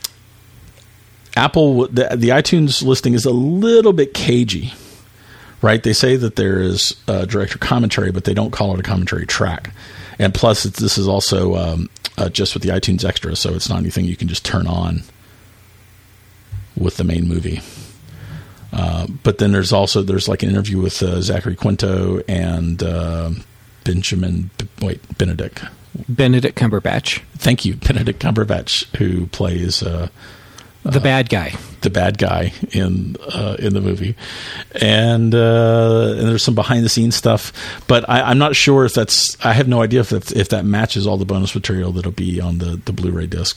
Apple the, the iTunes listing is a little bit cagey, right? They say that there is uh, director commentary, but they don't call it a commentary track. And plus, it's, this is also um, uh, just with the iTunes Extra, so it's not anything you can just turn on with the main movie. Uh, but then there's also there's like an interview with uh, Zachary Quinto and uh, Benjamin wait Benedict Benedict Cumberbatch. Thank you, Benedict Cumberbatch, who plays uh, the uh, bad guy. The bad guy in uh, in the movie, and uh, and there's some behind the scenes stuff, but I, I'm not sure if that's. I have no idea if that, if that matches all the bonus material that'll be on the, the Blu-ray disc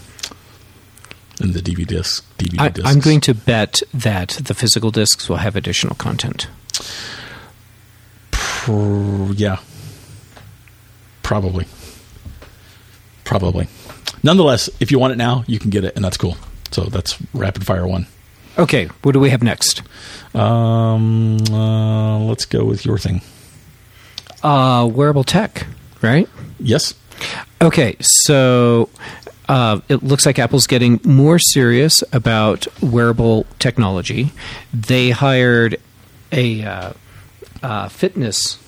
and the D V D disc. D V D I, discs. I'm going to bet that the physical discs will have additional content. Pro, yeah, probably, probably. Nonetheless, if you want it now, you can get it, and that's cool. So that's rapid fire one. Okay, what do we have next? Um, uh, let's go with your thing. Uh, wearable tech, right? Yes. Okay, so uh, it looks like Apple's getting more serious about wearable technology. They hired a uh, uh, fitness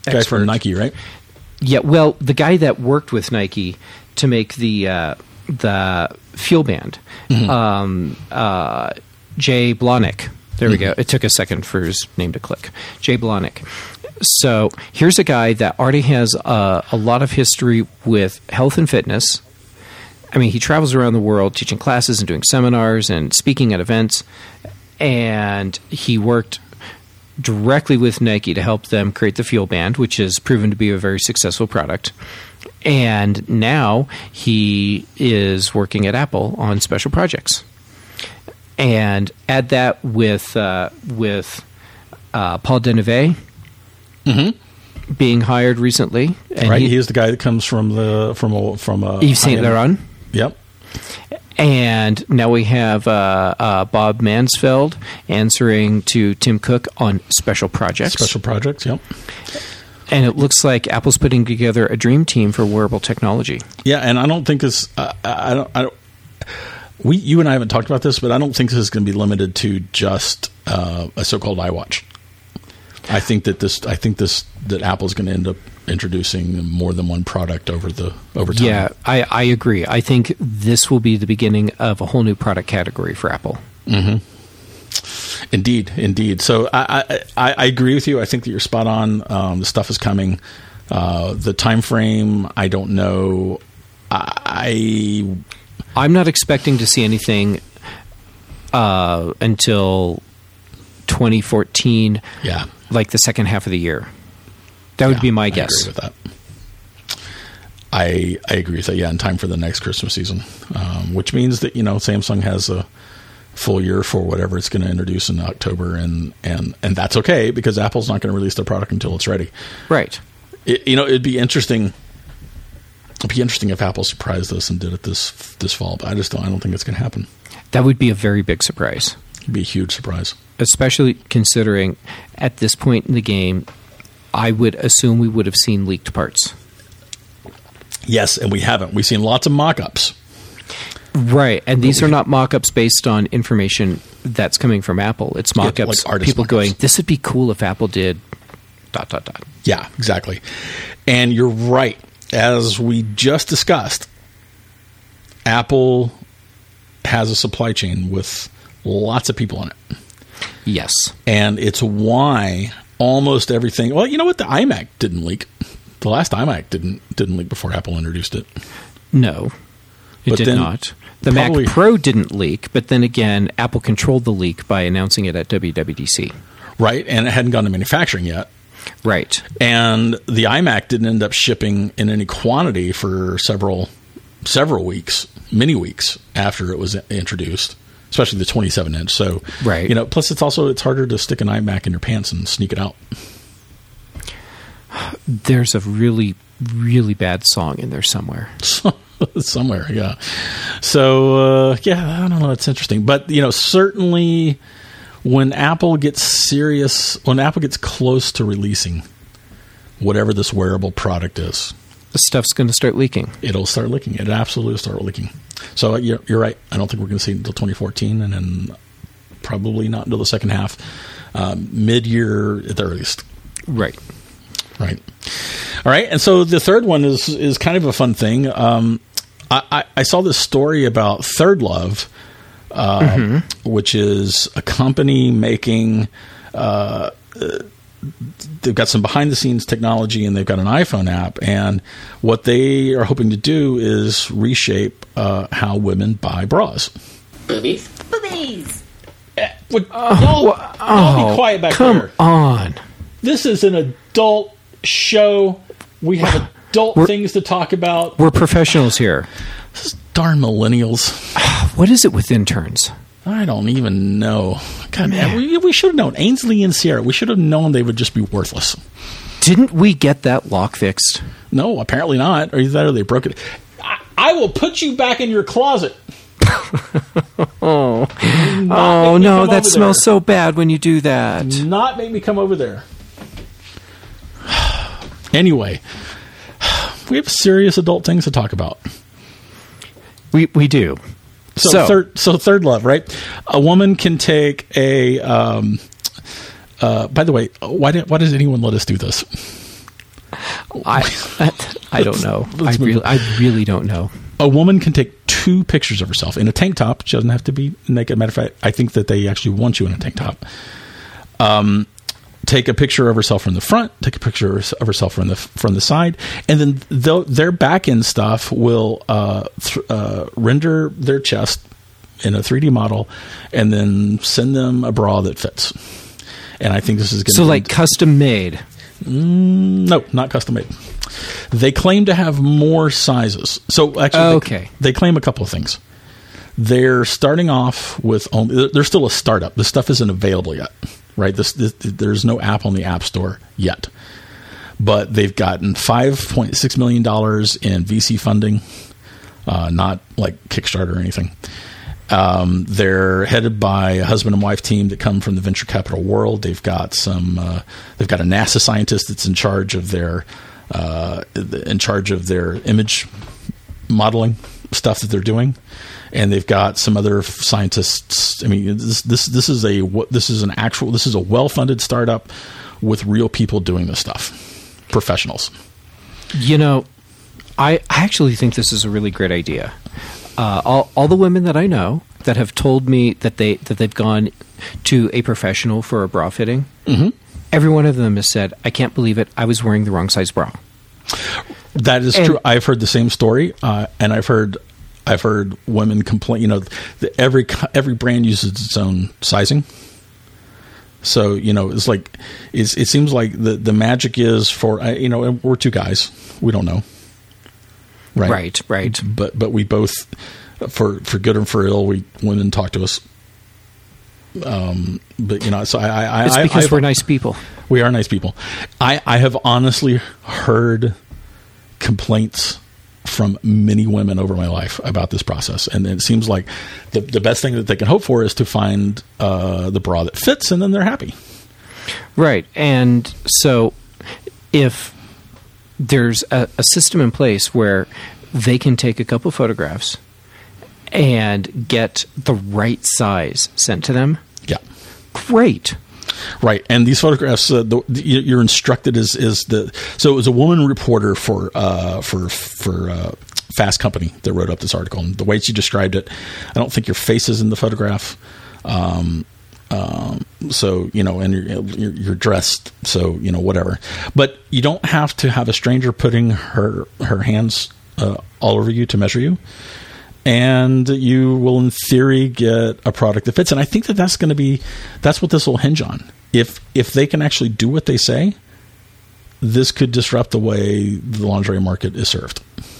Guy expert. from Nike, right? Yeah, well, the guy that worked with Nike to make the uh, the Fuel Band, Mm-hmm. um, uh, Jay Blahnik. There we Mm-hmm. go. It took a second for his name to click. Jay Blahnik. So here's a guy that already has uh, a lot of history with health and fitness. I mean, he travels around the world teaching classes and doing seminars and speaking at events. And he worked directly with Nike to help them create the Fuel Band, which has proven to be a very successful product. And now he is working at Apple on special projects. And add that with uh, with uh, Paul Deneuve Mm-hmm. being hired recently. And Right. he- He is the guy that comes from the from a, from a Yves Saint Laurent. Yep. And now we have uh, uh, Bob Mansfeld answering to Tim Cook on special projects. Special projects. Yep. And it looks like Apple's putting together a dream team for wearable technology. Yeah, and I don't think it's. Uh, I don't. I don't. We, you and I haven't talked about this, but I don't think this is going to be limited to just uh, a so-called iWatch. I think that this. I think this that Apple's going to end up introducing more than one product over the over time. Yeah, I, I agree. I think this will be the beginning of a whole new product category for Apple. Indeed, indeed. So I, I, I agree with you. I think that you're spot on. Um, the stuff is coming. Uh, the time frame, I don't know. I I'm not expecting to see anything uh, until twenty fourteen, yeah, like the second half of the year. That would yeah, be my I guess. agree with that. I I agree with that. Yeah, in time for the next Christmas season, um, which means that you know Samsung has a full year for whatever it's going to introduce in October, and and and that's okay because Apple's not going to release their product until it's ready. Right. It, you know, it'd be interesting. It'd be interesting if Apple surprised us and did it this this fall, but I just don't. I don't think it's going to happen. That would be a very big surprise, It'd be a huge surprise. especially considering at this point in the game, I would assume we would have seen leaked parts. Yes, and we haven't. We've seen lots of mock-ups. Right, and these are not mock-ups based on information that's coming from Apple. It's mock-ups, like artist people mock-ups. going, this would be cool if Apple did dot, dot, dot. Yeah, exactly. And you're right. As we just discussed, Apple has a supply chain with lots of people on it. Yes. And it's why almost everything... Well, you know what? The iMac didn't leak. The last iMac didn't didn't leak before Apple introduced it. No, it But did then not. The probably- Mac Pro didn't leak, but then again, Apple controlled the leak by announcing it at W W D C. Right? And it hadn't gone to manufacturing yet. Right. And the iMac didn't end up shipping in any quantity for several several weeks, many weeks after it was introduced, especially the twenty-seven inch. So, Right. you know, plus it's also it's harder to stick an iMac in your pants and sneak it out. There's a really, really bad song in there somewhere. Somewhere, yeah. So, uh, yeah, I don't know. It's interesting. But, you know, certainly when Apple gets serious, when Apple gets close to releasing whatever this wearable product is, The stuff's going to start leaking. it'll start leaking. It'll absolutely start leaking. So, uh, you're, you're right. I don't think we're going to see it until twenty fourteen, and then probably not until the second half. Um, mid-year at the earliest. Right. Right. All right. And so the third one is is kind of a fun thing. Um, I, I, I saw this story about Third Love, uh, Mm-hmm. which is a company making. Uh, they've got some behind the scenes technology, and they've got an iPhone app. And what they are hoping to do is reshape uh, how women buy bras. Boobies. Boobies. Would, y'all, y'all be quiet back Oh, Come there. on. This is an adult show. We have adult We're- things to talk about. We're professionals here. Darn millennials. What is it with interns? I don't even know. God, man, we, we should have known. Ainsley and Sierra, we should have known they would just be worthless. Didn't we get that lock fixed? No, apparently not. Or either they broke it. I, I will put you back in your closet. Oh, Do not oh make me no, come that over smells there. so bad when you do that. Do not make me come over there. Anyway, we have serious adult things to talk about. We we do. So, So- third, so third love, right? A woman can take a. Um, uh, by the way, why did why does anyone let us do this? I I don't know. I really, I really don't know. A woman can take two pictures of herself in a tank top. She doesn't have to be naked. Matter of fact, I think that they actually want you in a tank top. Um, take a picture of herself from the front. Take a picture of herself from the from the side, and then their back end stuff will uh, th- uh, render their chest in a three D model, and then send them a bra that fits. And I think this is going to so like custom made. Mm, no, not custom made. They claim to have more sizes. So actually, oh, they, okay. they claim a couple of things. They're starting off with only. They're still a startup. This stuff isn't available yet, right? This, this there's no app on the App Store yet, but they've gotten five point six million dollars in V C funding, uh, not like Kickstarter or anything. Um, they're headed by a husband and wife team that come from the venture capital world. They've got some. Uh, they've got a NASA scientist that's in charge of their uh, in charge of their image modeling stuff that they're doing, and they've got some other scientists. I mean, this this this is a this is an actual this is a well funded startup with real people doing this stuff, professionals. You know, I I actually think this is a really great idea. Uh, all, all the women that I know that have told me that they that they've gone to a professional for a bra fitting, mm-hmm. every one of them has said, "I can't believe it. I was wearing the wrong size bra." That is and, true. I've heard the same story, uh, and I've heard I've heard women complain. You know, the, every every brand uses its own sizing. So you know, it's like it's, it seems like the the magic is for you know we're two guys, we don't know. Right, right, right. But but we both, for for good and for ill, we women talk to us. Um, but you know, so I, I it's I, because I've, we're nice people. We are nice people. I I have honestly heard complaints from many women over my life about this process, and it seems like the the best thing that they can hope for is to find uh, the bra that fits, and then they're happy. Right, and so if there's a, a system in place where they can take a couple photographs and get the right size sent to them. Yeah. Great. Right. And these photographs, uh, the, the, you're instructed is, is the, so it was a woman reporter for, uh, for, for, uh, Fast Company that wrote up this article. And the way she described it, I don't think your face is in the photograph. Um, Um, so, you know, and you're, you're, you're dressed, so, you know, whatever, but you don't have to have a stranger putting her, her hands, uh, all over you to measure you. And you will in theory get a product that fits. And I think that that's going to be, that's what this will hinge on. If, if they can actually do what they say, this could disrupt the way the lingerie market is served.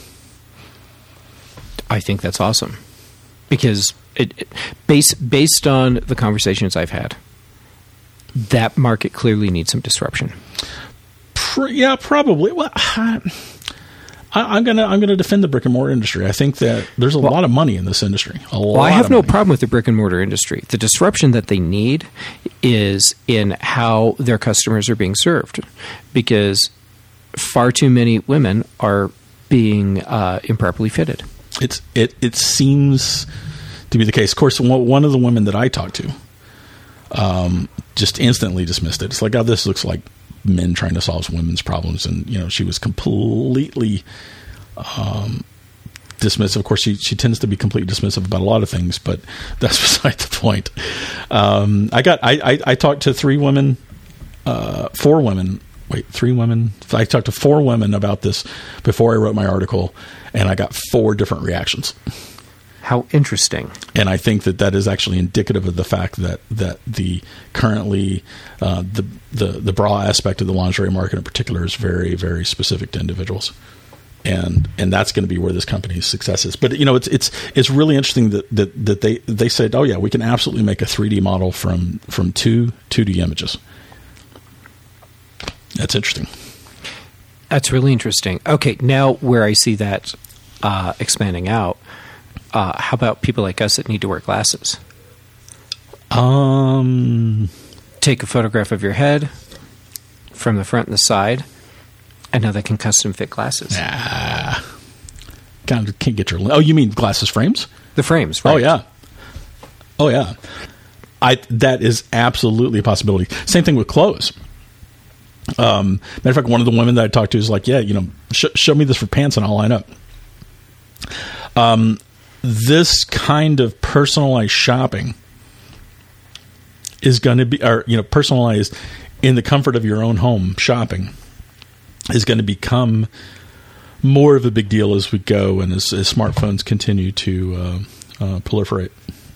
I think that's awesome because It, it based based on the conversations I've had, that market clearly needs some disruption. Pro, yeah, probably. Well, I, I'm gonna I'm gonna defend the brick and mortar industry. I think that there's a well, lot of money in this industry. A well, lot I have of no money. problem with the brick and mortar industry. The disruption that they need is in how their customers are being served, because far too many women are being uh, improperly fitted. It's it it seems to be the case. Of course, one of the women that I talked to um, just instantly dismissed it. It's like, oh, this looks like men trying to solve women's problems. And, you know, she was completely um, dismissive. Of course, she, she tends to be completely dismissive about a lot of things, but that's beside the point. Um, I got, I, I, I talked to three women, uh, four women, wait, three women. I talked to four women about this before I wrote my article, and I got four different reactions. How interesting. And I think that that is actually indicative of the fact that, that the currently uh, the, the the bra aspect of the lingerie market in particular is very, very specific to individuals. And and that's going to be where this company's success is. But, you know, it's it's it's really interesting that, that, that they, they said, oh, yeah, we can absolutely make a three D model from, from two two D images. That's interesting. That's really interesting. Okay, now where I see that uh, expanding out, Uh, how about people like us that need to wear glasses? Um, Take a photograph of your head from the front and the side, and now they can custom fit glasses. Nah. Kind of can't get your... Oh, you mean glasses frames? The frames, right. Oh, yeah. Oh, yeah. I That is absolutely a possibility. Same thing with clothes. Um, matter of fact, one of the women that I talked to is like, yeah, you know, sh- show me this for pants and I'll line up. Um, this kind of personalized shopping is going to be, or, you know, personalized in the comfort of your own home shopping is going to become more of a big deal as we go and as, as smartphones continue to uh, uh, proliferate.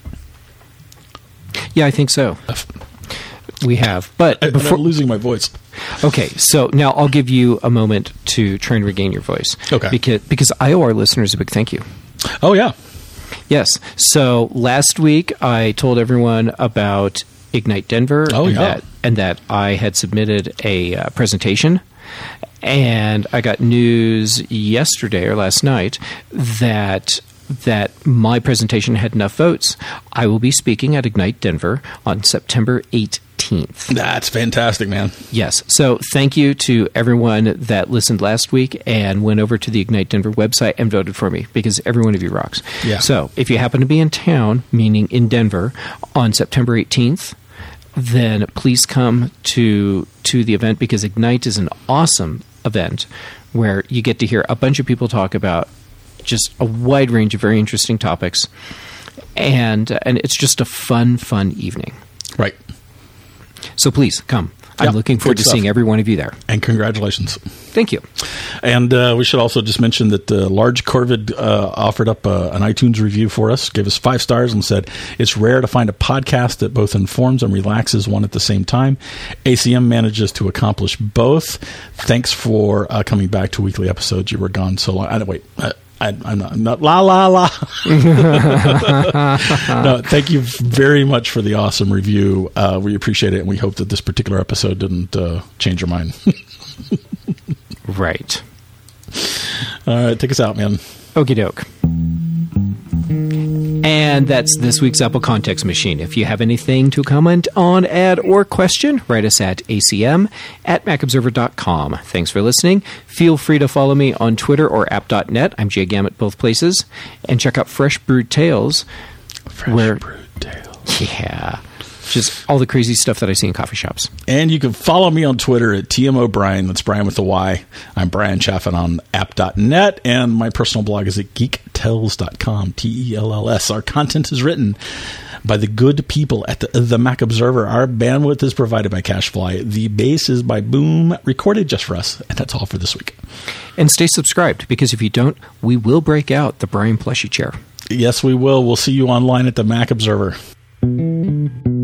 Yeah, I think so. We have. But I, before I'm losing my voice. Okay, so now I'll give you a moment to try and regain your voice. Okay. Because, because I owe our listeners a big thank you. Oh, yeah. Yes. So last week I told everyone about Ignite Denver oh, and, yeah. that, and that I had submitted a uh, presentation. And I got news yesterday or last night that that my presentation had enough votes. I will be speaking at Ignite Denver on September eighteenth. That's fantastic, man. Yes. So thank you to everyone that listened last week and went over to the Ignite Denver website and voted for me, because every one of you rocks. Yeah. So if you happen to be in town, meaning in Denver, on September eighteenth, then please come to to the event, because Ignite is an awesome event where you get to hear a bunch of people talk about just a wide range of very interesting topics, and uh, and it's just a fun, fun evening. Right. So please come. I'm Yep, looking forward good to stuff. seeing every one of you there. And congratulations. Thank you. And uh, we should also just mention that uh, Large Corvid uh, offered up uh, an iTunes review for us, gave us five stars, and said, it's rare to find a podcast that both informs and relaxes one at the same time. A C M manages to accomplish both. Thanks for uh, coming back to weekly episodes. You were gone so long. I, wait, I, I, I'm not, I'm not la la la. No, thank you very much for the awesome review. Uh, we appreciate it, and we hope that this particular episode didn't uh, change your mind. Right. All right, take us out, man. Okie doke. And that's this week's Apple Context Machine. If you have anything to comment on, add, or question, write us at A C M at mac observer dot com. Thanks for listening. Feel free to follow me on Twitter or app dot net. I'm Jay Gammett both places. And check out Fresh Brewed Tales. Fresh where, Brewed Tales. Yeah. Just all the crazy stuff that I see in coffee shops. And you can follow me on Twitter at T M O Brian. That's Brian with a Y. I'm Brian Chaffin on app dot net, and my personal blog is at geek tells dot com, T E L L S. Our content is written by the good people at the, the Mac Observer. Our bandwidth is provided by CacheFly. The bass is by Boom, recorded just for us. And that's all for this week. And stay subscribed, because if you don't, we will break out the Brian Plushie chair. Yes, we will. We'll see you online at the Mac Observer.